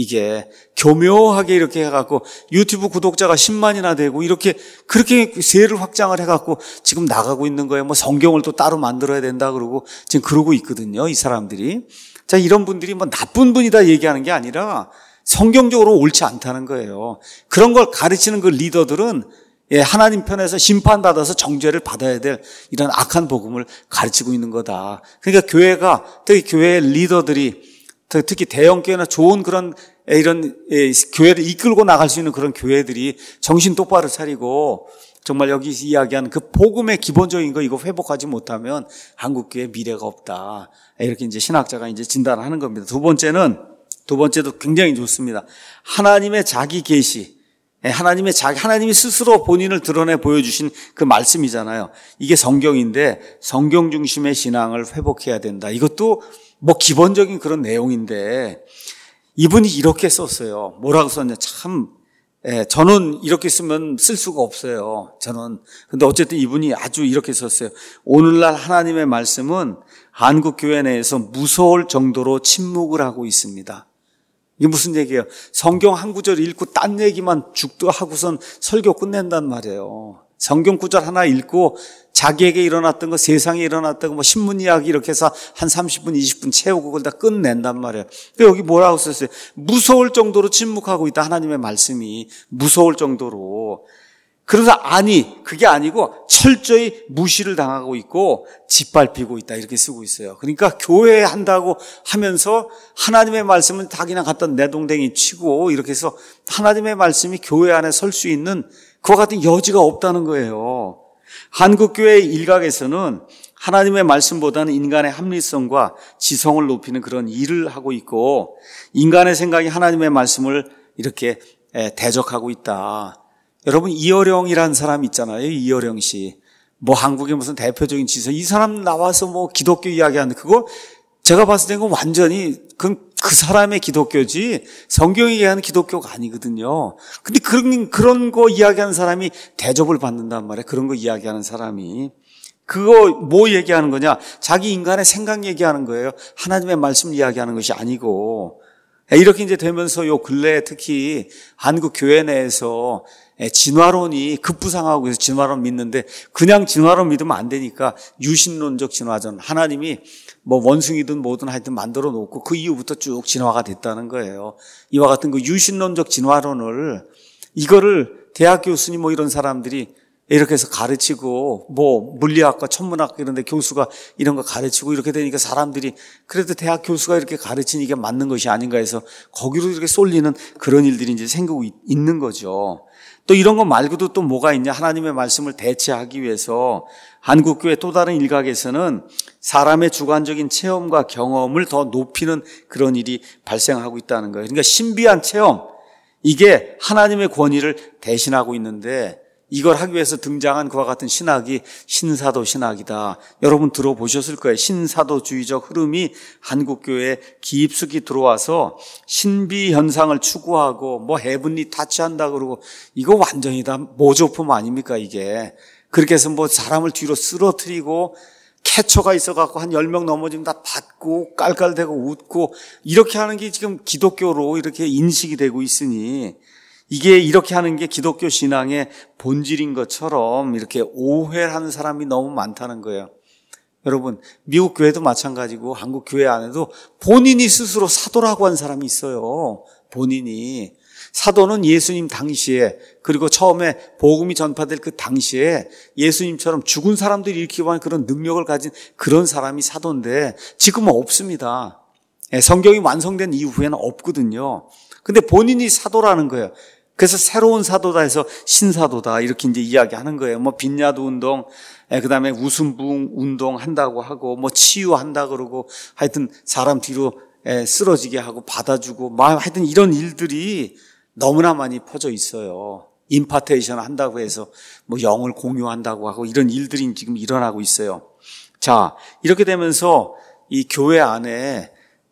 이게 교묘하게 이렇게 해갖고 유튜브 구독자가 십만이나 되고 이렇게 그렇게 세를 확장을 해갖고 지금 나가고 있는 거예요. 뭐 성경을 또 따로 만들어야 된다 그러고 지금 그러고 있거든요. 이 사람들이. 자, 이런 분들이 뭐 나쁜 분이다 얘기하는 게 아니라 성경적으로 옳지 않다는 거예요. 그런 걸 가르치는 그 리더들은 예, 하나님 편에서 심판받아서 정죄를 받아야 될 이런 악한 복음을 가르치고 있는 거다. 그러니까 교회가, 특히 교회의 리더들이, 특히 대형교회나 좋은 그런 이런 교회를 이끌고 나갈 수 있는 그런 교회들이 정신 똑바로 차리고 정말 여기 이야기하는 그 복음의 기본적인 거 이거 회복하지 못하면 한국교회 미래가 없다. 이렇게 이제 신학자가 이제 진단을 하는 겁니다. 두 번째는, 두 번째도 굉장히 좋습니다. 하나님의 자기 계시. 하나님의 자기, 하나님이 스스로 본인을 드러내 보여주신 그 말씀이잖아요. 이게 성경인데 성경 중심의 신앙을 회복해야 된다. 이것도 뭐 기본적인 그런 내용인데 이분이 이렇게 썼어요. 뭐라고 썼냐. 참, 예, 저는 이렇게 쓰면 쓸 수가 없어요. 저는. 근데 어쨌든 이분이 아주 이렇게 썼어요. 오늘날 하나님의 말씀은 한국 교회 내에서 무서울 정도로 침묵을 하고 있습니다. 이게 무슨 얘기예요? 성경 한 구절 읽고 딴 얘기만 죽도 하고선 설교 끝낸단 말이에요. 성경 구절 하나 읽고 자기에게 일어났던 거, 세상에 일어났던 거, 뭐 신문 이야기 이렇게 해서 한 삼십 분, 이십 분 채우고 그걸 다 끝낸단 말이에요. 근데 여기 뭐라고 썼어요? 무서울 정도로 침묵하고 있다. 하나님의 말씀이 무서울 정도로. 그래서 아니, 그게 아니고 철저히 무시를 당하고 있고 짓밟히고 있다. 이렇게 쓰고 있어요. 그러니까 교회 한다고 하면서 하나님의 말씀은 다 그냥 갖다 내동댕이 치고 이렇게 해서 하나님의 말씀이 교회 안에 설 수 있는 그와 같은 여지가 없다는 거예요. 한국교회 일각에서는 하나님의 말씀보다는 인간의 합리성과 지성을 높이는 그런 일을 하고 있고 인간의 생각이 하나님의 말씀을 이렇게 대적하고 있다. 여러분, 이어령이라는 사람 있잖아요. 이어령 씨. 뭐 한국의 무슨 대표적인 지성. 이 사람 나와서 뭐 기독교 이야기하는 그거 제가 봤을 때는 완전히 그, 그 사람의 기독교지 성경이 얘기하는 기독교가 아니거든요. 근데 그런, 그런 거 이야기하는 사람이 대접을 받는단 말이에요. 그런 거 이야기하는 사람이. 그거 뭐 얘기하는 거냐? 자기 인간의 생각 얘기하는 거예요. 하나님의 말씀 이야기하는 것이 아니고. 이렇게 이제 되면서 요 근래에 특히 한국 교회 내에서 진화론이 급부상하고 있어서 진화론 믿는데 그냥 진화론 믿으면 안 되니까 유신론적 진화론. 하나님이 뭐 원숭이든 뭐든 하여튼 만들어 놓고 그 이후부터 쭉 진화가 됐다는 거예요. 이와 같은 그 유신론적 진화론을 이거를 대학 교수님 뭐 이런 사람들이 이렇게 해서 가르치고 뭐 물리학과 천문학 이런 데 교수가 이런 거 가르치고 이렇게 되니까 사람들이 그래도 대학 교수가 이렇게 가르치는 이게 맞는 것이 아닌가 해서 거기로 이렇게 쏠리는 그런 일들이 이제 생기고 있는 거죠. 또 이런 거 말고도 또 뭐가 있냐. 하나님의 말씀을 대체하기 위해서 한국교회 또 다른 일각에서는 사람의 주관적인 체험과 경험을 더 높이는 그런 일이 발생하고 있다는 거예요. 그러니까 신비한 체험, 이게 하나님의 권위를 대신하고 있는데 이걸 하기 위해서 등장한 그와 같은 신학이 신사도 신학이다. 여러분 들어보셨을 거예요. 신사도주의적 흐름이 한국교회에 깊숙이 들어와서 신비 현상을 추구하고 뭐 헤븐리 타치한다 그러고 이거 완전히 다 모조품 아닙니까 이게. 그렇게 해서 뭐 사람을 뒤로 쓰러뜨리고 캐쳐가 있어갖고 한 열 명 넘어지면 다 받고 깔깔대고 웃고 이렇게 하는 게 지금 기독교로 이렇게 인식이 되고 있으니 이게 이렇게 하는 게 기독교 신앙의 본질인 것처럼 이렇게 오해를 하는 사람이 너무 많다는 거예요. 여러분, 미국 교회도 마찬가지고 한국 교회 안에도 본인이 스스로 사도라고 한 사람이 있어요. 본인이. 사도는 예수님 당시에, 그리고 처음에 복음이 전파될 그 당시에 예수님처럼 죽은 사람들이 일으키고 하는 그런 능력을 가진 그런 사람이 사도인데 지금은 없습니다. 성경이 완성된 이후에는 없거든요. 근데 본인이 사도라는 거예요. 그래서 새로운 사도다 해서 신사도다 이렇게 이제 이야기하는 거예요. 뭐 빈야드 운동, 그다음에 웃음부흥 운동 한다고 하고 뭐 치유한다 그러고 하여튼 사람 뒤로 쓰러지게 하고 받아주고 막 하여튼 이런 일들이 너무나 많이 퍼져 있어요. 임파테이션 한다고 해서 뭐 영을 공유한다고 하고 이런 일들이 지금 일어나고 있어요. 자, 이렇게 되면서 이 교회 안에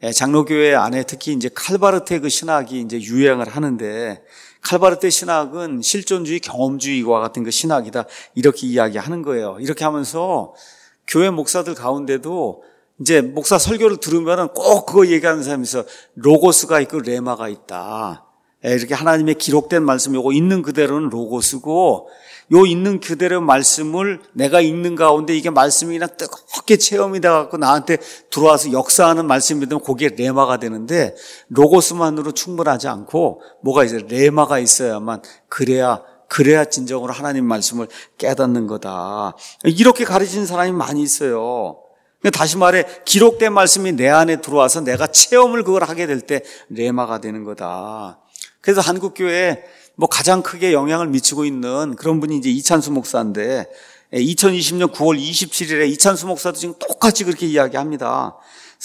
장로교회 안에 특히 이제 칼바르테 그 신학이 이제 유행을 하는데 칼바르테 신학은 실존주의, 경험주의와 같은 그 신학이다 이렇게 이야기하는 거예요. 이렇게 하면서 교회 목사들 가운데도 이제 목사 설교를 들으면은 꼭 그거 얘기하는 사람이 있어. 로고스가 있고 레마가 있다. 이렇게 하나님의 기록된 말씀, 요거 있는 그대로는 로고스고, 요 있는 그대로 말씀을 내가 읽는 가운데 이게 말씀이 그냥 뜨겁게 체험이 돼갖고 나한테 들어와서 역사하는 말씀이 되면 그게 레마가 되는데, 로고스만으로 충분하지 않고 뭐가 있어요? 레마가 있어야만 그래야 그래야 진정으로 하나님 말씀을 깨닫는 거다. 이렇게 가르치는 사람이 많이 있어요. 다시 말해 기록된 말씀이 내 안에 들어와서 내가 체험을 그걸 하게 될 때 레마가 되는 거다. 그래서 한국교회에 뭐 가장 크게 영향을 미치고 있는 그런 분이 이제 이찬수 목사인데 이천이십 년 구월 이십칠일에 이찬수 목사도 지금 똑같이 그렇게 이야기합니다.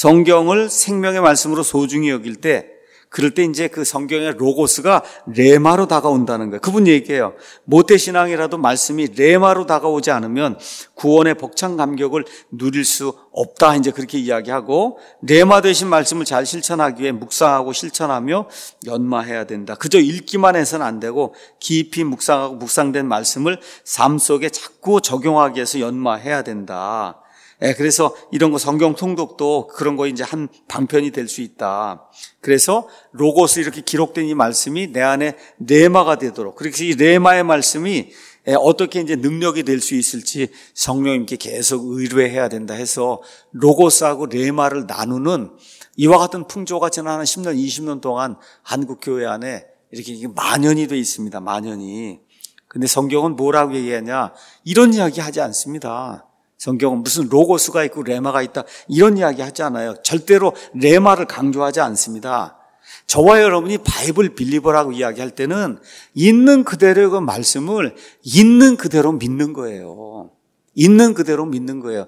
성경을 생명의 말씀으로 소중히 여길 때 그럴 때 이제 그 성경의 로고스가 레마로 다가온다는 거예요. 그분 얘기해요. 모태신앙이라도 말씀이 레마로 다가오지 않으면 구원의 벅찬 감격을 누릴 수 없다. 이제 그렇게 이야기하고 레마 되신 말씀을 잘 실천하기 위해 묵상하고 실천하며 연마해야 된다. 그저 읽기만 해서는 안 되고 깊이 묵상하고 묵상된 말씀을 삶 속에 자꾸 적용하기 위해서 연마해야 된다. 예, 그래서 이런 거 성경 통독도 그런 거 이제 한 방편이 될 수 있다. 그래서 로고스 이렇게 기록된 이 말씀이 내 안에 레마가 되도록, 그래서 이 레마의 말씀이 어떻게 이제 능력이 될 수 있을지 성령님께 계속 의뢰해야 된다 해서 로고스하고 레마를 나누는 이와 같은 풍조가 지난 한 십 년, 이십 년 동안 한국 교회 안에 이렇게 만연이 돼 있습니다. 만연이. 근데 성경은 뭐라고 얘기하냐? 이런 이야기 하지 않습니다. 성경은 무슨 로고스가 있고 레마가 있다 이런 이야기 하지 않아요. 절대로 레마를 강조하지 않습니다. 저와 여러분이 바이블 빌리버라고 이야기할 때는 있는 그대로의 그 말씀을 있는 그대로 믿는 거예요. 있는 그대로 믿는 거예요.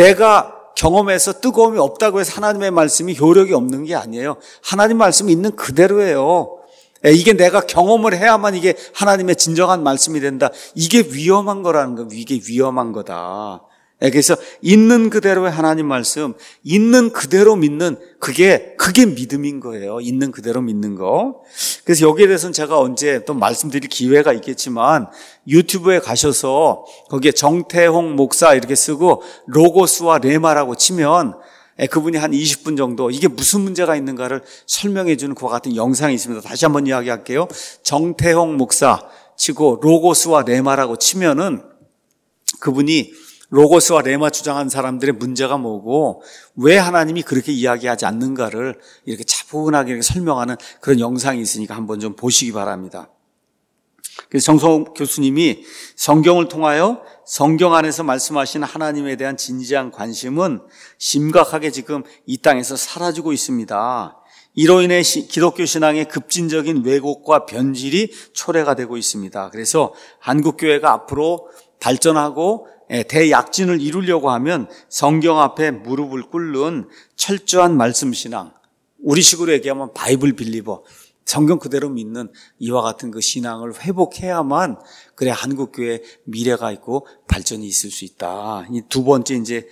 내가 경험해서 뜨거움이 없다고 해서 하나님의 말씀이 효력이 없는 게 아니에요. 하나님 말씀이 있는 그대로예요. 이게 내가 경험을 해야만 이게 하나님의 진정한 말씀이 된다. 이게 위험한 거라는 거, 이게 위험한 거다. 그래서 있는 그대로의 하나님 말씀, 있는 그대로 믿는 그게 그게 믿음인 거예요. 있는 그대로 믿는 거. 그래서 여기에 대해서는 제가 언제 또 말씀드릴 기회가 있겠지만 유튜브에 가셔서 거기에 정태홍 목사 이렇게 쓰고 로고스와 레마라고 치면 그분이 한 이십 분 정도 이게 무슨 문제가 있는가를 설명해 주는 그와 같은 영상이 있습니다. 다시 한번 이야기할게요. 정태홍 목사 치고 로고스와 레마라고 치면은 그분이 로고스와 레마 주장한 사람들의 문제가 뭐고 왜 하나님이 그렇게 이야기하지 않는가를 이렇게 차분하게 이렇게 설명하는 그런 영상이 있으니까 한번 좀 보시기 바랍니다. 그래서 정성호 교수님이 성경을 통하여 성경 안에서 말씀하시는 하나님에 대한 진지한 관심은 심각하게 지금 이 땅에서 사라지고 있습니다. 이로 인해 기독교 신앙의 급진적인 왜곡과 변질이 초래가 되고 있습니다. 그래서 한국교회가 앞으로 발전하고 대약진을 이루려고 하면 성경 앞에 무릎을 꿇는 철저한 말씀 신앙, 우리식으로 얘기하면 바이블 빌리버, 성경 그대로 믿는 이와 같은 그 신앙을 회복해야만 그래 한국교회 미래가 있고 발전이 있을 수 있다. 이 두 번째 이제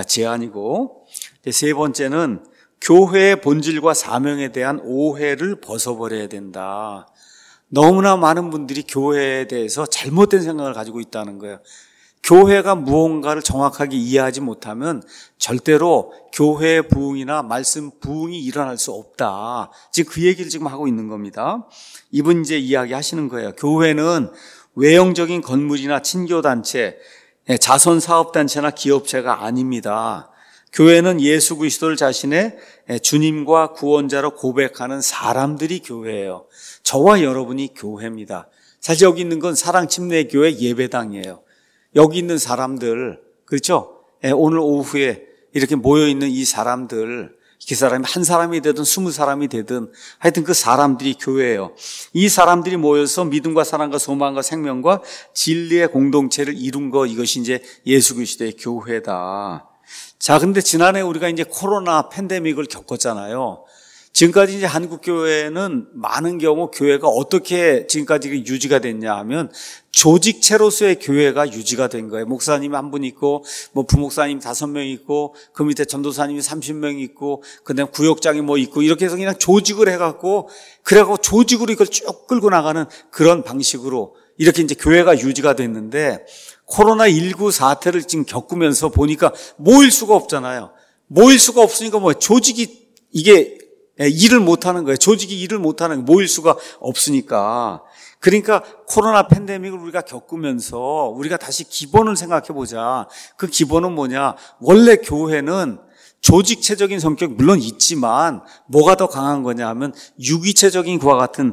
제안이고, 세 번째는 교회의 본질과 사명에 대한 오해를 벗어버려야 된다. 너무나 많은 분들이 교회에 대해서 잘못된 생각을 가지고 있다는 거예요. 교회가 무언가를 정확하게 이해하지 못하면 절대로 교회의 부흥이나 말씀 부흥이 일어날 수 없다. 지금 그 얘기를 지금 하고 있는 겁니다. 이분 이제 이야기 하시는 거예요. 교회는 외형적인 건물이나 친교단체, 자선사업단체나 기업체가 아닙니다. 교회는 예수 그리스도를 자신의 주님과 구원자로 고백하는 사람들이 교회예요. 저와 여러분이 교회입니다. 사실 여기 있는 건 사랑침례교회 예배당이에요. 여기 있는 사람들, 그렇죠? 오늘 오후에 이렇게 모여있는 이 사람들, 그 사람이 한 사람이 되든 스무 사람이 되든 하여튼 그 사람들이 교회예요. 이 사람들이 모여서 믿음과 사랑과 소망과 생명과 진리의 공동체를 이룬 거, 이것이 이제 예수 그리스도의 교회다. 자, 근데 지난해 우리가 이제 코로나 팬데믹을 겪었잖아요. 지금까지 이제 한국 교회는 많은 경우 교회가 어떻게 지금까지 유지가 됐냐 하면 조직체로서의 교회가 유지가 된 거예요. 목사님 한 분 있고, 뭐 부목사님 다섯 명 있고, 그 밑에 전도사님이 삼십 명 있고, 그다음 구역장이 뭐 있고, 이렇게 해서 그냥 조직을 해갖고, 그래갖고 조직으로 이걸 쭉 끌고 나가는 그런 방식으로 이렇게 이제 교회가 유지가 됐는데, 코로나십구 사태를 지금 겪으면서 보니까 모일 수가 없잖아요. 모일 수가 없으니까 뭐 조직이 이게 일을 못하는 거예요. 조직이 일을 못하는 거예요. 모일 수가 없으니까. 그러니까 코로나 팬데믹을 우리가 겪으면서 우리가 다시 기본을 생각해 보자. 그 기본은 뭐냐? 원래 교회는 조직체적인 성격이 물론 있지만 뭐가 더 강한 거냐 하면 유기체적인 그와 같은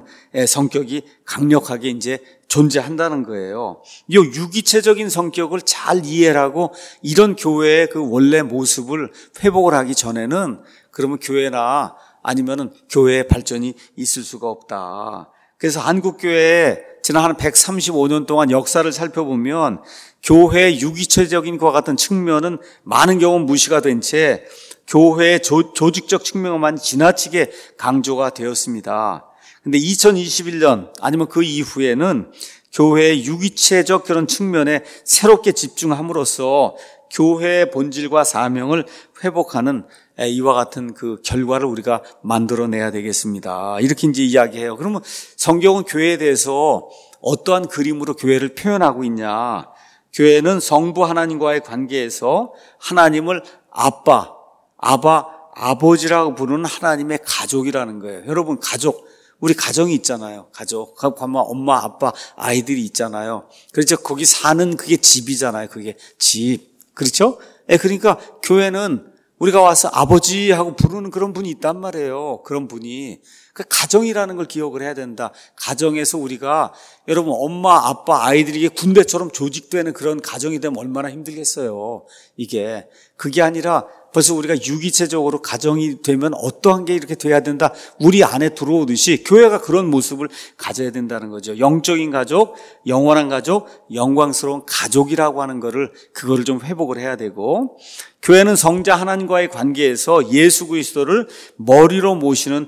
성격이 강력하게 이제 존재한다는 거예요. 이 유기체적인 성격을 잘 이해하고 이런 교회의 그 원래 모습을 회복을 하기 전에는 그러면 교회나 아니면은 교회의 발전이 있을 수가 없다. 그래서 한국교회의 지난 한 백삼십오 년 동안 역사를 살펴보면 교회의 유기체적인 것과 같은 측면은 많은 경우 무시가 된 채 교회의 조, 조직적 측면만 지나치게 강조가 되었습니다. 근데 이천이십일 년 아니면 그 이후에는 교회의 유기체적 그런 측면에 새롭게 집중함으로써 교회의 본질과 사명을 회복하는 이와 같은 그 결과를 우리가 만들어내야 되겠습니다. 이렇게 이제 이야기해요. 그러면 성경은 교회에 대해서 어떠한 그림으로 교회를 표현하고 있냐? 교회는 성부 하나님과의 관계에서 하나님을 아빠, 아바, 아버지라고 부르는 하나님의 가족이라는 거예요. 여러분, 가족, 우리 가정이 있잖아요. 가족, 가면 엄마, 아빠, 아이들이 있잖아요. 그렇죠? 거기 사는 그게 집이잖아요. 그게 집, 그렇죠? 그러니까 교회는 우리가 와서 아버지 하고 부르는 그런 분이 있단 말이에요. 그런 분이. 그 가정이라는 걸 기억을 해야 된다. 가정에서 우리가 여러분 엄마, 아빠, 아이들이 군대처럼 조직되는 그런 가정이 되면 얼마나 힘들겠어요. 이게. 그게 아니라 벌써 우리가 유기체적으로 가정이 되면 어떠한 게 이렇게 돼야 된다. 우리 안에 들어오듯이 교회가 그런 모습을 가져야 된다는 거죠. 영적인 가족, 영원한 가족, 영광스러운 가족이라고 하는 거를 그거를 좀 회복을 해야 되고, 교회는 성자 하나님과의 관계에서 예수 그리스도를 머리로 모시는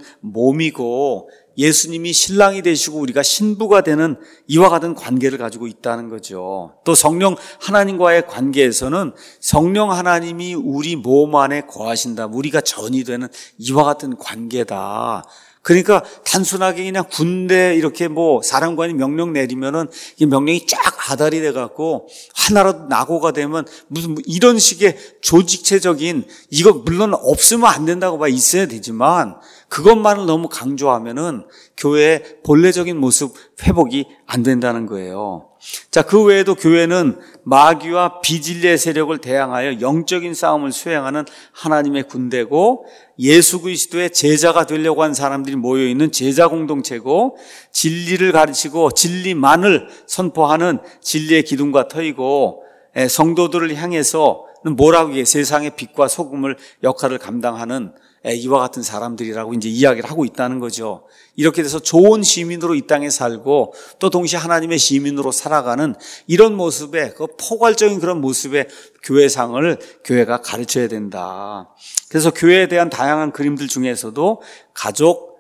몸이고 예수님이 신랑이 되시고 우리가 신부가 되는 이와 같은 관계를 가지고 있다는 거죠. 또 성령 하나님과의 관계에서는 성령 하나님이 우리 몸 안에 거하신다. 우리가 전이 되는 이와 같은 관계다. 그러니까 단순하게 그냥 군대 이렇게 뭐 사령관이 명령 내리면은 이 명령이 쫙 아달이 돼갖고 하나라도 낙오가 되면 무슨 이런 식의 조직체적인 이거 물론 없으면 안 된다고 봐 있어야 되지만 그것만을 너무 강조하면은 교회의 본래적인 모습 회복이 안 된다는 거예요. 자, 그 외에도 교회는 마귀와 비진리의 세력을 대항하여 영적인 싸움을 수행하는 하나님의 군대고 예수 그리스도의 제자가 되려고 한 사람들이 모여있는 제자 공동체고 진리를 가르치고 진리만을 선포하는 진리의 기둥과 터이고 성도들을 향해서는 뭐라고 해 세상의 빛과 소금을 역할을 감당하는 이와 같은 사람들이라고 이제 이야기를 하고 있다는 거죠. 이렇게 돼서 좋은 시민으로 이 땅에 살고 또 동시에 하나님의 시민으로 살아가는 이런 모습의 그 포괄적인 그런 모습의 교회상을 교회가 가르쳐야 된다. 그래서 교회에 대한 다양한 그림들 중에서도 가족,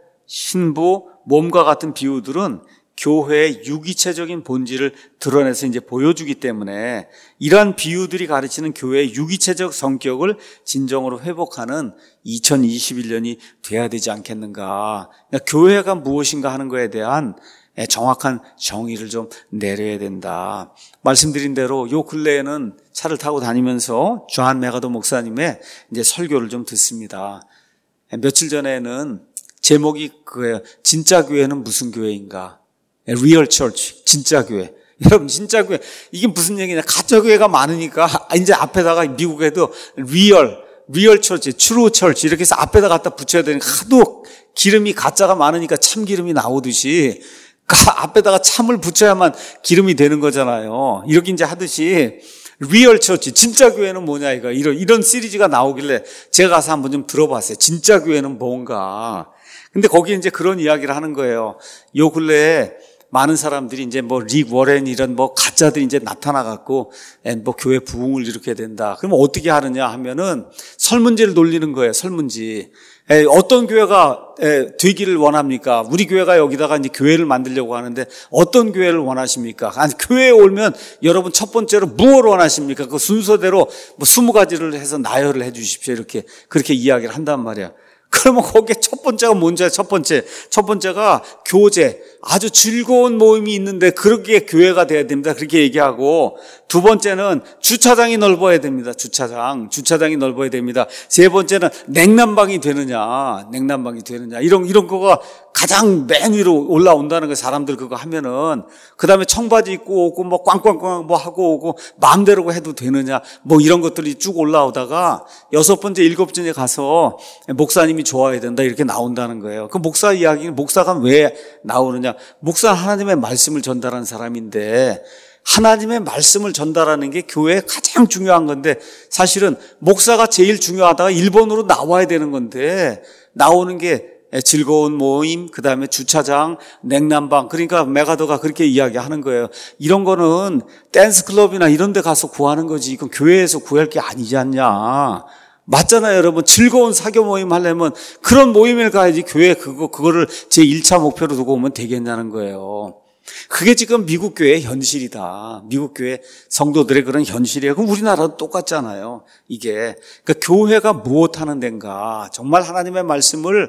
신부, 몸과 같은 비유들은 교회의 유기체적인 본질을 드러내서 이제 보여주기 때문에 이러한 비유들이 가르치는 교회의 유기체적 성격을 진정으로 회복하는 이천이십일 년이 돼야 되지 않겠는가. 그러니까 교회가 무엇인가 하는 것에 대한 정확한 정의를 좀 내려야 된다. 말씀드린 대로 요 근래에는 차를 타고 다니면서 존 맥아더 목사님의 이제 설교를 좀 듣습니다. 며칠 전에는 제목이 그거예요. 진짜 교회는 무슨 교회인가? 리얼 처치, 진짜 교회. 여러분 진짜 교회 이게 무슨 얘기냐? 가짜 교회가 많으니까 이제 앞에다가 미국에도 리얼, 리얼 처치, 트루 처치 이렇게 해서 앞에다 갖다 붙여야 되니까 하도 기름이 가짜가 많으니까 참 기름이 나오듯이 앞에다가 참을 붙여야만 기름이 되는 거잖아요. 이렇게 이제 하듯이 리얼 처치, 진짜 교회는 뭐냐 이거 이런 이런 시리즈가 나오길래 제가 가서 한번 좀 들어봤어요. 진짜 교회는 뭔가. 근데 거기에 이제 그런 이야기를 하는 거예요. 요 근래에 많은 사람들이 이제 뭐 릭 워렌 이런 뭐 가짜들이 이제 나타나갖고 뭐 교회 부흥을 일으켜야 된다. 그러면 어떻게 하느냐 하면은 설문지를 돌리는 거예요. 설문지. 에, 어떤 교회가 에, 되기를 원합니까? 우리 교회가 여기다가 이제 교회를 만들려고 하는데 어떤 교회를 원하십니까? 아니, 교회에 오면 여러분 첫 번째로 무엇을 원하십니까? 그 순서대로 뭐 스무 가지를 해서 나열을 해 주십시오. 이렇게 그렇게 이야기를 한단 말이야. 그러면 거기에 첫 번째가 뭔지, 첫 번째. 첫 번째가 교제. 아주 즐거운 모임이 있는데 그렇게 교회가 돼야 됩니다. 그렇게 얘기하고. 두 번째는 주차장이 넓어야 됩니다. 주차장. 주차장이 넓어야 됩니다. 세 번째는 냉난방이 되느냐. 냉난방이 되느냐. 이런, 이런 거가 가장 맨 위로 올라온다는 거 사람들 그거 하면은. 그 다음에 청바지 입고 오고 뭐 꽝꽝꽝 뭐 하고 오고 마음대로 해도 되느냐. 뭐 이런 것들이 쭉 올라오다가 여섯 번째, 일곱 번째 가서 목사님이 좋아야 된다 이렇게 나온다는 거예요. 그 목사 이야기는 목사가 왜 나오느냐? 목사는 하나님의 말씀을 전달하는 사람인데 하나님의 말씀을 전달하는 게 교회에 가장 중요한 건데 사실은 목사가 제일 중요하다가 일 번으로 나와야 되는 건데 나오는 게 즐거운 모임, 그 다음에 주차장, 냉난방. 그러니까 맥아더가 그렇게 이야기하는 거예요. 이런 거는 댄스클럽이나 이런 데 가서 구하는 거지 이건 교회에서 구할 게 아니지 않냐. 맞잖아요, 여러분. 즐거운 사교 모임 하려면 그런 모임을 가야지 교회 그거, 그거를 제일 차 목표로 두고 오면 되겠냐는 거예요. 그게 지금 미국 교회의 현실이다. 미국 교회 성도들의 그런 현실이에요. 그럼 우리나라도 똑같잖아요. 이게. 그러니까 교회가 무엇 하는 데인가. 정말 하나님의 말씀을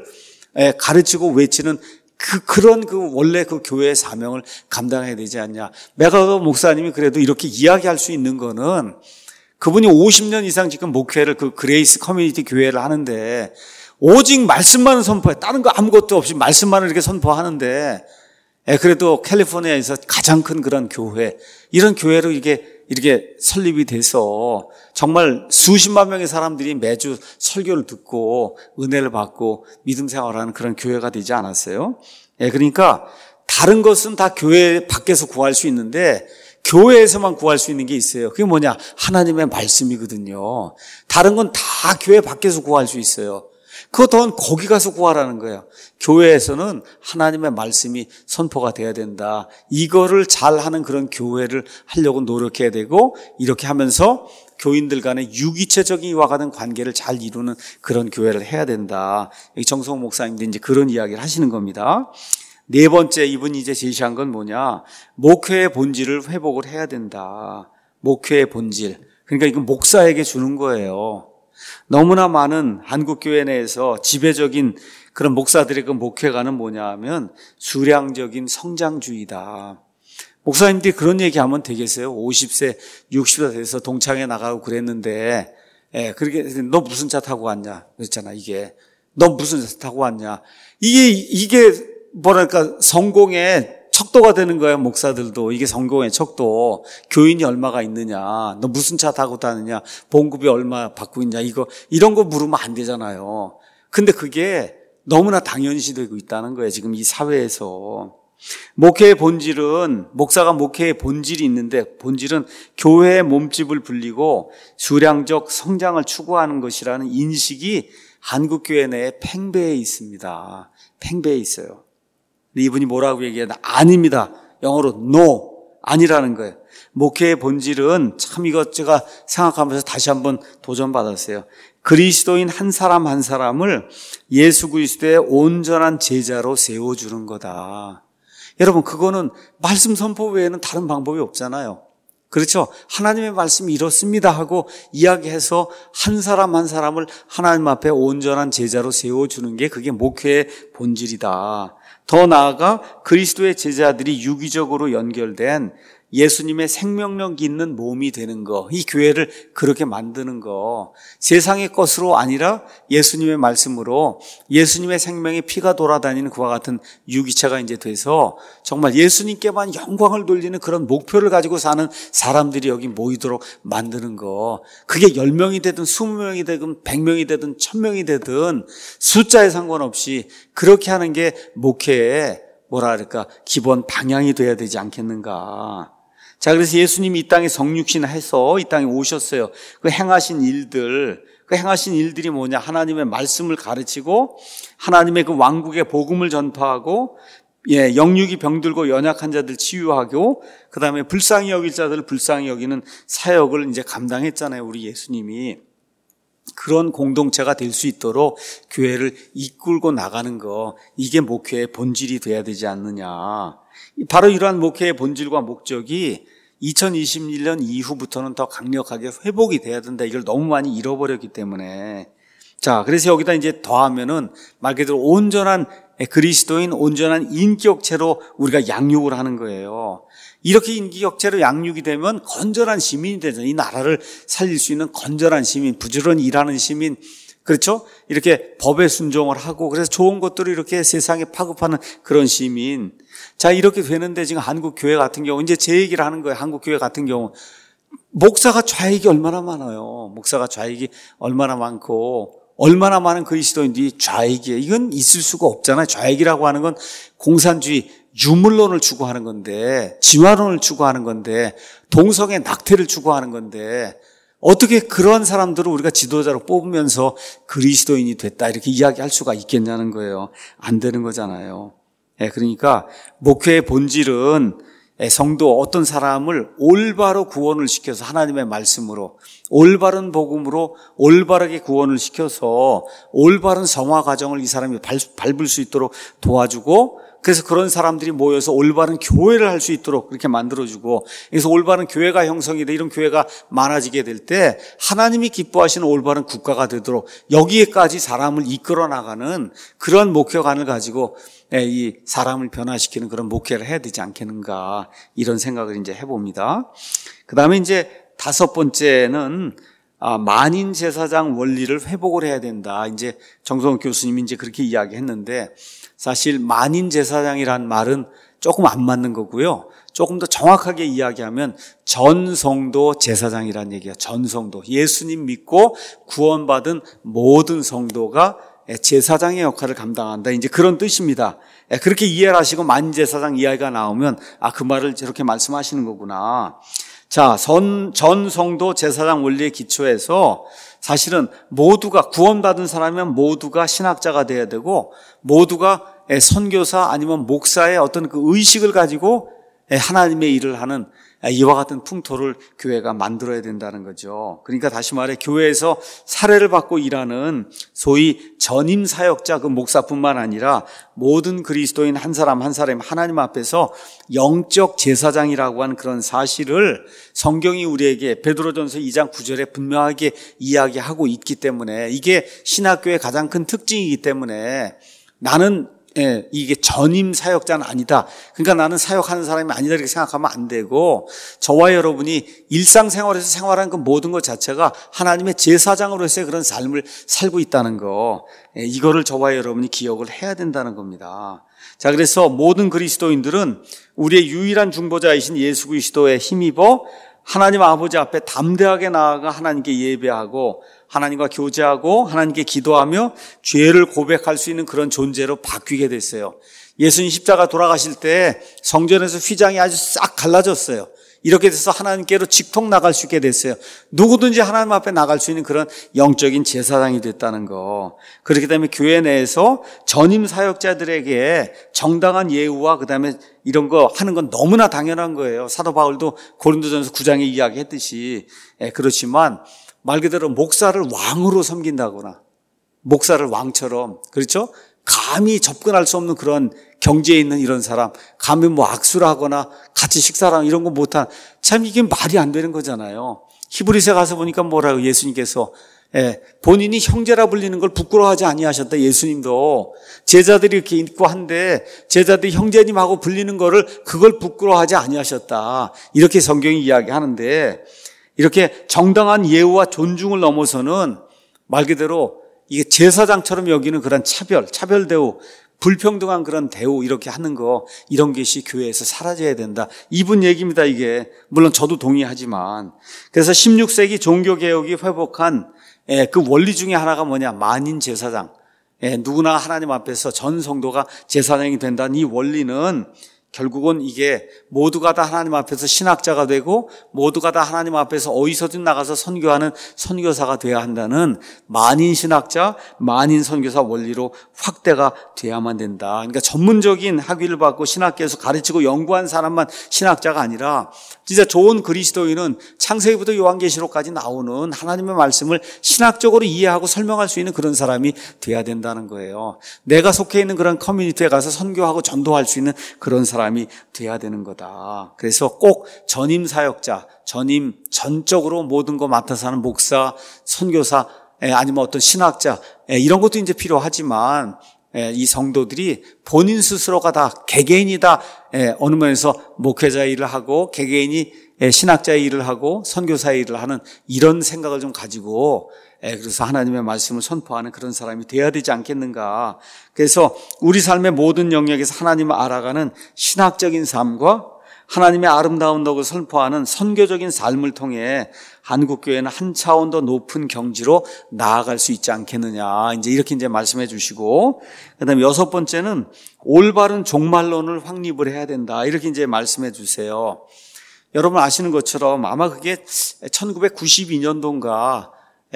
가르치고 외치는 그, 그런 그 원래 그 교회의 사명을 감당해야 되지 않냐. 맥아더 목사님이 그래도 이렇게 이야기할 수 있는 거는 그분이 오십 년 이상 지금 목회를 그 그레이스 커뮤니티 교회를 하는데 오직 말씀만 선포해. 다른 거 아무것도 없이 말씀만 이렇게 선포하는데 예, 그래도 캘리포니아에서 가장 큰 그런 교회, 이런 교회로 이게 이렇게 설립이 돼서 정말 수십만 명의 사람들이 매주 설교를 듣고 은혜를 받고 믿음 생활하는 그런 교회가 되지 않았어요? 예, 그러니까 다른 것은 다 교회 밖에서 구할 수 있는데 교회에서만 구할 수 있는 게 있어요. 그게 뭐냐? 하나님의 말씀이거든요. 다른 건 다 교회 밖에서 구할 수 있어요. 그것도 거기 가서 구하라는 거예요. 교회에서는 하나님의 말씀이 선포가 돼야 된다. 이거를 잘하는 그런 교회를 하려고 노력해야 되고 이렇게 하면서 교인들 간의 유기체적인 이와 같은 관계를 잘 이루는 그런 교회를 해야 된다. 정성호 목사님도 이제 그런 이야기를 하시는 겁니다. 네 번째 이분이 이제 제시한 건 뭐냐? 목회의 본질을 회복을 해야 된다. 목회의 본질. 그러니까 이건 목사에게 주는 거예요. 너무나 많은 한국교회 내에서 지배적인 그런 목사들의 그 목회관은 뭐냐 하면 수량적인 성장주의다. 목사님들이 그런 얘기하면 되겠어요? 오십 세, 육십 세 돼서 동창회 나가고 그랬는데, 예, 그렇게, 너 무슨 차 타고 왔냐? 그랬잖아, 이게. 너 무슨 차 타고 왔냐? 이게, 이게, 뭐랄까, 성공의 척도가 되는 거예요, 목사들도. 이게 성공의 척도. 교인이 얼마가 있느냐, 너 무슨 차 타고 다니냐, 봉급이 얼마 받고 있냐, 이거, 이런 거 물으면 안 되잖아요. 근데 그게 너무나 당연시되고 있다는 거예요, 지금 이 사회에서. 목회의 본질은, 목사가 목회의 본질이 있는데, 본질은 교회의 몸집을 불리고 수량적 성장을 추구하는 것이라는 인식이 한국교회 내에 팽배해 있습니다. 팽배해 있어요. 이분이 뭐라고 얘기하나? 아닙니다. 영어로 no, 아니라는 거예요. 목회의 본질은 참 이것 제가 생각하면서 다시 한번 도전받았어요. 그리스도인 한 사람 한 사람을 예수 그리스도의 온전한 제자로 세워주는 거다. 여러분, 그거는 말씀 선포 외에는 다른 방법이 없잖아요. 그렇죠? 하나님의 말씀이 이렇습니다 하고 이야기해서 한 사람 한 사람을 하나님 앞에 온전한 제자로 세워주는 게 그게 목회의 본질이다. 더 나아가 그리스도의 제자들이 유기적으로 연결된 예수님의 생명력 있는 몸이 되는 거, 이 교회를 그렇게 만드는 거, 세상의 것으로 아니라 예수님의 말씀으로 예수님의 생명의 피가 돌아다니는 그와 같은 유기체가 이제 돼서 정말 예수님께만 영광을 돌리는 그런 목표를 가지고 사는 사람들이 여기 모이도록 만드는 거, 그게 열 명이 되든 스무 명이 되든 백 명이 되든 천 명이 되든 숫자에 상관없이 그렇게 하는 게 목회의 뭐랄까 기본 방향이 돼야 되지 않겠는가. 자, 그래서 예수님이 이 땅에 성육신해서 이 땅에 오셨어요. 그 행하신 일들, 그 행하신 일들이 뭐냐? 하나님의 말씀을 가르치고 하나님의 그 왕국의 복음을 전파하고, 예, 영육이 병들고 연약한 자들 치유하고, 그 다음에 불쌍히 여길 자들을 불쌍히 여기는 사역을 이제 감당했잖아요, 우리 예수님이. 그런 공동체가 될 수 있도록 교회를 이끌고 나가는 거, 이게 목회의 본질이 돼야 되지 않느냐. 바로 이러한 목회의 본질과 목적이 이천이십일 년 이후부터는 더 강력하게 회복이 돼야 된다. 이걸 너무 많이 잃어버렸기 때문에. 자, 그래서 여기다 이제 더하면은 말 그대로 온전한 그리스도인, 온전한 인격체로 우리가 양육을 하는 거예요. 이렇게 인격체로 양육이 되면 건전한 시민이 되죠. 이 나라를 살릴 수 있는 건전한 시민, 부지런히 일하는 시민, 그렇죠? 이렇게 법에 순종을 하고, 그래서 좋은 것들을 이렇게 세상에 파급하는 그런 시민. 자, 이렇게 되는데 지금 한국 교회 같은 경우, 이제 제 얘기를 하는 거예요. 한국 교회 같은 경우. 목사가 좌익이 얼마나 많아요. 목사가 좌익이 얼마나 많고, 얼마나 많은 그리스도인들이 좌익이에요. 이건 있을 수가 없잖아요. 좌익이라고 하는 건 공산주의, 유물론을 추구하는 건데, 진화론을 추구하는 건데, 동성애 낙태를 추구하는 건데, 어떻게 그런 사람들을 우리가 지도자로 뽑으면서 그리스도인이 됐다 이렇게 이야기할 수가 있겠냐는 거예요. 안 되는 거잖아요. 예, 그러니까 목회의 본질은 성도 어떤 사람을 올바로 구원을 시켜서 하나님의 말씀으로 올바른 복음으로 올바르게 구원을 시켜서 올바른 성화 과정을 이 사람이 밟을 수 있도록 도와주고, 그래서 그런 사람들이 모여서 올바른 교회를 할 수 있도록 그렇게 만들어주고, 그래서 올바른 교회가 형성이 돼 이런 교회가 많아지게 될 때 하나님이 기뻐하시는 올바른 국가가 되도록 여기에까지 사람을 이끌어 나가는 그런 목표관을 가지고 이 사람을 변화시키는 그런 목회를 해야 되지 않겠는가, 이런 생각을 이제 해봅니다. 그 다음에 이제 다섯 번째는 아, 만인 제사장 원리를 회복을 해야 된다. 이제 정성욱 교수님이 이제 그렇게 이야기했는데, 사실 만인 제사장이란 말은 조금 안 맞는 거고요. 조금 더 정확하게 이야기하면 전성도 제사장이란 얘기야. 전성도. 예수님 믿고 구원받은 모든 성도가 제사장의 역할을 감당한다. 이제 그런 뜻입니다. 그렇게 이해를 하시고 만인 제사장 이야기가 나오면 아, 그 말을 저렇게 말씀하시는 거구나. 자, 전, 전 성도 제사장 원리에 기초해서 사실은 모두가 구원받은 사람이면 모두가 신학자가 돼야 되고, 모두가 선교사 아니면 목사의 어떤 그 의식을 가지고 하나님의 일을 하는 이와 같은 풍토를 교회가 만들어야 된다는 거죠. 그러니까 다시 말해 교회에서 사례를 받고 일하는 소위 전임 사역자, 그 목사뿐만 아니라 모든 그리스도인 한 사람 한 사람이 하나님 앞에서 영적 제사장이라고 하는 그런 사실을 성경이 우리에게 베드로전서 이 장 구 절에 분명하게 이야기하고 있기 때문에, 이게 신학교의 가장 큰 특징이기 때문에 나는 예, 이게 전임 사역자는 아니다. 그러니까 나는 사역하는 사람이 아니다 이렇게 생각하면 안 되고, 저와 여러분이 일상생활에서 생활하는 그 모든 것 자체가 하나님의 제사장으로서의 그런 삶을 살고 있다는 거, 예, 이거를 저와 여러분이 기억을 해야 된다는 겁니다. 자, 그래서 모든 그리스도인들은 우리의 유일한 중보자이신 예수 그리스도에 힘입어 하나님 아버지 앞에 담대하게 나아가 하나님께 예배하고 하나님과 교제하고 하나님께 기도하며 죄를 고백할 수 있는 그런 존재로 바뀌게 됐어요. 예수님 십자가 돌아가실 때 성전에서 휘장이 아주 싹 갈라졌어요. 이렇게 돼서 하나님께로 직통 나갈 수 있게 됐어요. 누구든지 하나님 앞에 나갈 수 있는 그런 영적인 제사장이 됐다는 거. 그렇기 때문에 교회 내에서 전임 사역자들에게 정당한 예우와 그다음에 이런 거 하는 건 너무나 당연한 거예요. 사도 바울도 고린도전서 구 장에 이야기했듯이. 예, 그렇지만 말 그대로 목사를 왕으로 섬긴다거나 목사를 왕처럼, 그렇죠? 감히 접근할 수 없는 그런 경지에 있는 이런 사람, 감히 뭐 악수를 하거나 같이 식사를 하는 이런 거 못한, 참 이게 말이 안 되는 거잖아요. 히브리서 가서 보니까 뭐라고 예수님께서 예, 본인이 형제라 불리는 걸 부끄러워하지 아니하셨다. 예수님도 제자들이 이렇게 있고 한데 제자들이 형제님하고 불리는 거를 그걸 부끄러워하지 아니하셨다. 이렇게 성경이 이야기하는데, 이렇게 정당한 예우와 존중을 넘어서는 말 그대로 이게 제사장처럼 여기는 그런 차별, 차별 대우, 불평등한 그런 대우 이렇게 하는 거, 이런 것이 교회에서 사라져야 된다. 이분 얘기입니다, 이게. 물론 저도 동의하지만. 그래서 십육 세기 종교개혁이 회복한 그 원리 중에 하나가 뭐냐, 만인 제사장. 누구나 하나님 앞에서 전 성도가 제사장이 된다는 이 원리는 결국은 이게 모두가 다 하나님 앞에서 신학자가 되고 모두가 다 하나님 앞에서 어디서든 나가서 선교하는 선교사가 돼야 한다는 만인 신학자, 만인 선교사 원리로 확대가 돼야만 된다. 그러니까 전문적인 학위를 받고 신학계에서 가르치고 연구한 사람만 신학자가 아니라 진짜 좋은 그리스도인은 창세기부터 요한계시록까지 나오는 하나님의 말씀을 신학적으로 이해하고 설명할 수 있는 그런 사람이 돼야 된다는 거예요. 내가 속해 있는 그런 커뮤니티에 가서 선교하고 전도할 수 있는 그런 사람이 돼야 되는 거다. 그래서 꼭 전임 사역자, 전임 전적으로 모든 거 맡아서 하는 목사, 선교사, 아니면 어떤 신학자, 이런 것도 이제 필요하지만 이 성도들이 본인 스스로가 다 개개인이 다 어느 면에서 목회자의 일을 하고 개개인이 신학자의 일을 하고 선교사의 일을 하는 이런 생각을 좀 가지고, 그래서 하나님의 말씀을 선포하는 그런 사람이 돼야 되지 않겠는가. 그래서 우리 삶의 모든 영역에서 하나님을 알아가는 신학적인 삶과 하나님의 아름다운 덕을 선포하는 선교적인 삶을 통해 한국교회는 한 차원 더 높은 경지로 나아갈 수 있지 않겠느냐. 이제 이렇게 이제 말씀해 주시고, 그 다음에 여섯 번째는 올바른 종말론을 확립을 해야 된다. 이렇게 이제 말씀해 주세요. 여러분 아시는 것처럼 아마 그게 천구백구십이 년도인가,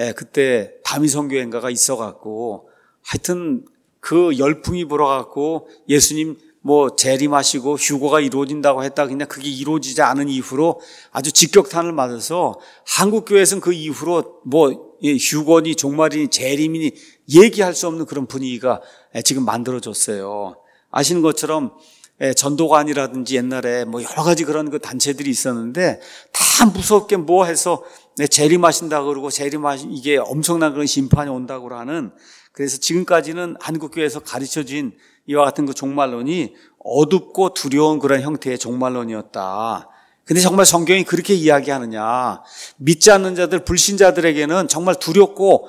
그때 다미선교회인가가 있어갖고, 하여튼 그 열풍이 불어갖고 예수님 뭐 재림하시고 휴거가 이루어진다고 했다. 그냥 그게 이루어지지 않은 이후로 아주 직격탄을 맞아서 한국교회에서는 그 이후로 뭐 휴거니 종말이니 재림이니 얘기할 수 없는 그런 분위기가 지금 만들어졌어요. 아시는 것처럼 전도관이라든지 옛날에 뭐 여러 가지 그런 그 단체들이 있었는데 다 무섭게 뭐 해서 재림하신다 그러고 재림하시 이게 엄청난 그런 심판이 온다고 하는, 그래서 지금까지는 한국교회에서 가르쳐진 이와 같은 그 종말론이 어둡고 두려운 그런 형태의 종말론이었다. 근데 정말 성경이 그렇게 이야기하느냐. 믿지 않는 자들, 불신자들에게는 정말 두렵고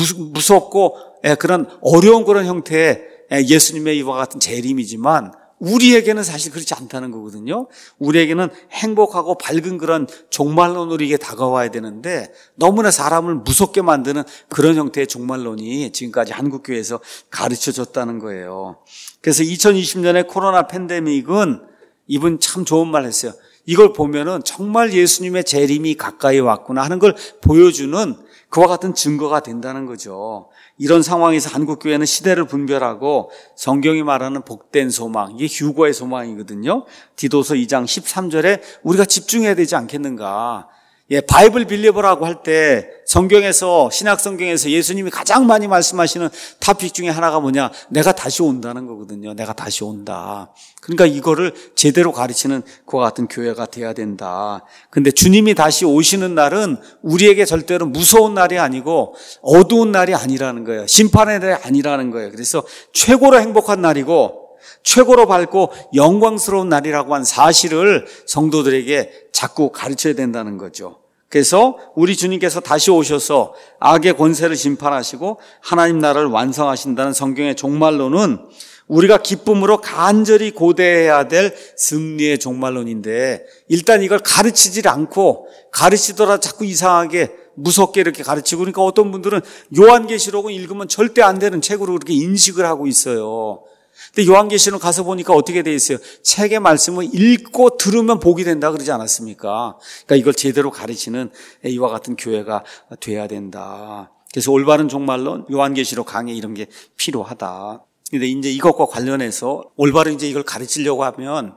무섭고 그런 어려운 그런 형태의 예수님의 이와 같은 재림이지만 우리에게는 사실 그렇지 않다는 거거든요. 우리에게는 행복하고 밝은 그런 종말론으로 이게 다가와야 되는데 너무나 사람을 무섭게 만드는 그런 형태의 종말론이 지금까지 한국교회에서 가르쳐졌다는 거예요. 그래서 이천이십 년의 코로나 팬데믹은 이분 참 좋은 말 했어요. 이걸 보면은 정말 예수님의 재림이 가까이 왔구나 하는 걸 보여주는 그와 같은 증거가 된다는 거죠. 이런 상황에서 한국교회는 시대를 분별하고 성경이 말하는 복된 소망, 이게 휴거의 소망이거든요. 디도서 이 장 십삼 절에 우리가 집중해야 되지 않겠는가. 예, 바이블 빌리버라고 할 때 성경에서, 신약 성경에서 예수님이 가장 많이 말씀하시는 토픽 중에 하나가 뭐냐? 내가 다시 온다는 거거든요. 내가 다시 온다. 그러니까 이거를 제대로 가르치는 그와 같은 교회가 돼야 된다. 근데 주님이 다시 오시는 날은 우리에게 절대로 무서운 날이 아니고 어두운 날이 아니라는 거예요. 심판의 날이 아니라는 거예요. 그래서 최고로 행복한 날이고 최고로 밝고 영광스러운 날이라고 한 사실을 성도들에게 자꾸 가르쳐야 된다는 거죠. 그래서 우리 주님께서 다시 오셔서 악의 권세를 심판하시고 하나님 나라를 완성하신다는 성경의 종말론은 우리가 기쁨으로 간절히 고대해야 될 승리의 종말론인데, 일단 이걸 가르치질 않고 가르치더라도 자꾸 이상하게 무섭게 이렇게 가르치고, 그러니까 어떤 분들은 요한계시록은 읽으면 절대 안 되는 책으로 그렇게 인식을 하고 있어요. 근데 요한계시록 가서 보니까 어떻게 돼 있어요? 책의 말씀을 읽고 들으면 복이 된다 그러지 않았습니까? 그러니까 이걸 제대로 가르치는 이와 같은 교회가 돼야 된다. 그래서 올바른 종말론 요한계시록 강의 이런 게 필요하다. 근데 이제 이것과 관련해서 올바른 이제 이걸 가르치려고 하면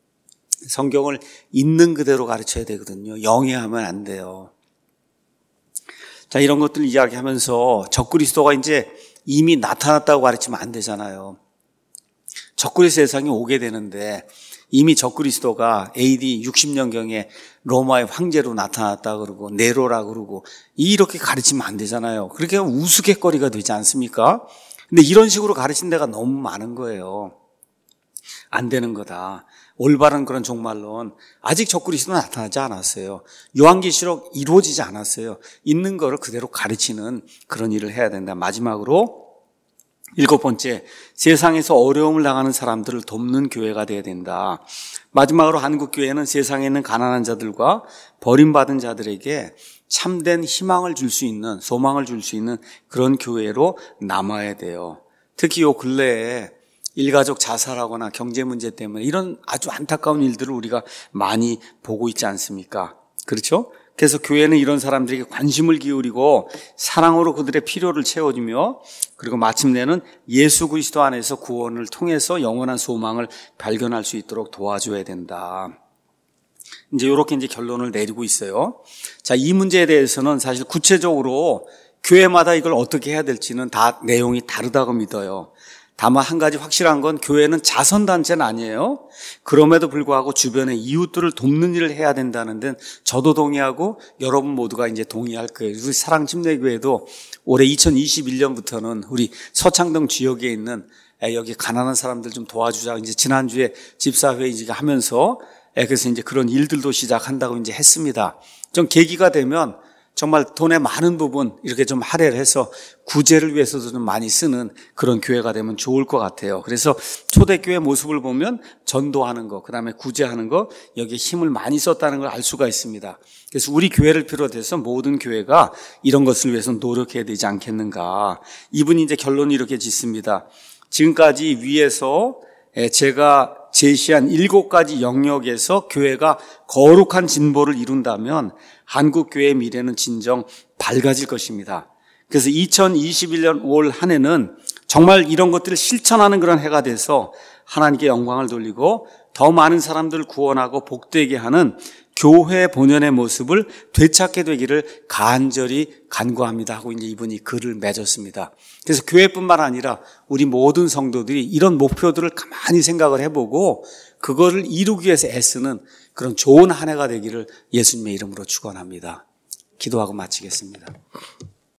성경을 있는 그대로 가르쳐야 되거든요. 영해하면 안 돼요. 자, 이런 것들 이야기하면서 적그리스도가 이제 이미 나타났다고 가르치면 안 되잖아요. 적그리스도 세상이 오게 되는데 이미 적그리스도가 에이디 육십 년경에 로마의 황제로 나타났다 그러고 네로라 그러고 이렇게 가르치면 안 되잖아요. 그렇게 하면 우스갯거리가 되지 않습니까? 근데 이런 식으로 가르친 데가 너무 많은 거예요. 안 되는 거다. 올바른 그런 종말론 아직 적그리스도 나타나지 않았어요. 요한계시록 이루어지지 않았어요. 있는 거를 그대로 가르치는 그런 일을 해야 된다. 마지막으로 일곱 번째, 세상에서 어려움을 당하는 사람들을 돕는 교회가 돼야 된다. 마지막으로 한국교회는 세상에 있는 가난한 자들과 버림받은 자들에게 참된 희망을 줄 수 있는, 소망을 줄 수 있는 그런 교회로 남아야 돼요. 특히 요 근래에 일가족 자살하거나 경제 문제 때문에 이런 아주 안타까운 일들을 우리가 많이 보고 있지 않습니까? 그렇죠? 그래서 교회는 이런 사람들에게 관심을 기울이고 사랑으로 그들의 필요를 채워주며 그리고 마침내는 예수 그리스도 안에서 구원을 통해서 영원한 소망을 발견할 수 있도록 도와줘야 된다. 이제 이렇게 이제 결론을 내리고 있어요. 자, 이 문제에 대해서는 사실 구체적으로 교회마다 이걸 어떻게 해야 될지는 다 내용이 다르다고 믿어요. 다만 한 가지 확실한 건 교회는 자선단체는 아니에요. 그럼에도 불구하고 주변의 이웃들을 돕는 일을 해야 된다는 데는 저도 동의하고 여러분 모두가 이제 동의할 거예요. 우리 사랑침례교회도 올해 이천이십일 년부터는 우리 서창동 지역에 있는 여기 가난한 사람들 좀 도와주자. 이제 지난주에 집사회의 이제 하면서 그래서 이제 그런 일들도 시작한다고 이제 했습니다. 좀 계기가 되면 정말 돈의 많은 부분 이렇게 좀 할애를 해서 구제를 위해서도 좀 많이 쓰는 그런 교회가 되면 좋을 것 같아요. 그래서 초대교회 모습을 보면 전도하는 거, 그다음에 구제하는 거, 여기에 힘을 많이 썼다는 걸 알 수가 있습니다. 그래서 우리 교회를 비롯해서 모든 교회가 이런 것을 위해서 노력해야 되지 않겠는가. 이분이 이제 결론이 이렇게 짓습니다. 지금까지 위에서 제가 제시한 일곱 가지 영역에서 교회가 거룩한 진보를 이룬다면 한국 교회의 미래는 진정 밝아질 것입니다. 그래서 이천이십일 년 올 한 해는 정말 이런 것들을 실천하는 그런 해가 돼서 하나님께 영광을 돌리고 더 많은 사람들을 구원하고 복되게 하는 교회 본연의 모습을 되찾게 되기를 간절히 간구합니다 하고 이제 이분이 글을 맺었습니다. 그래서 교회뿐만 아니라 우리 모든 성도들이 이런 목표들을 가만히 생각을 해보고 그거를 이루기 위해서 애쓰는 그런 좋은 한 해가 되기를 예수님의 이름으로 축원합니다. 기도하고 마치겠습니다.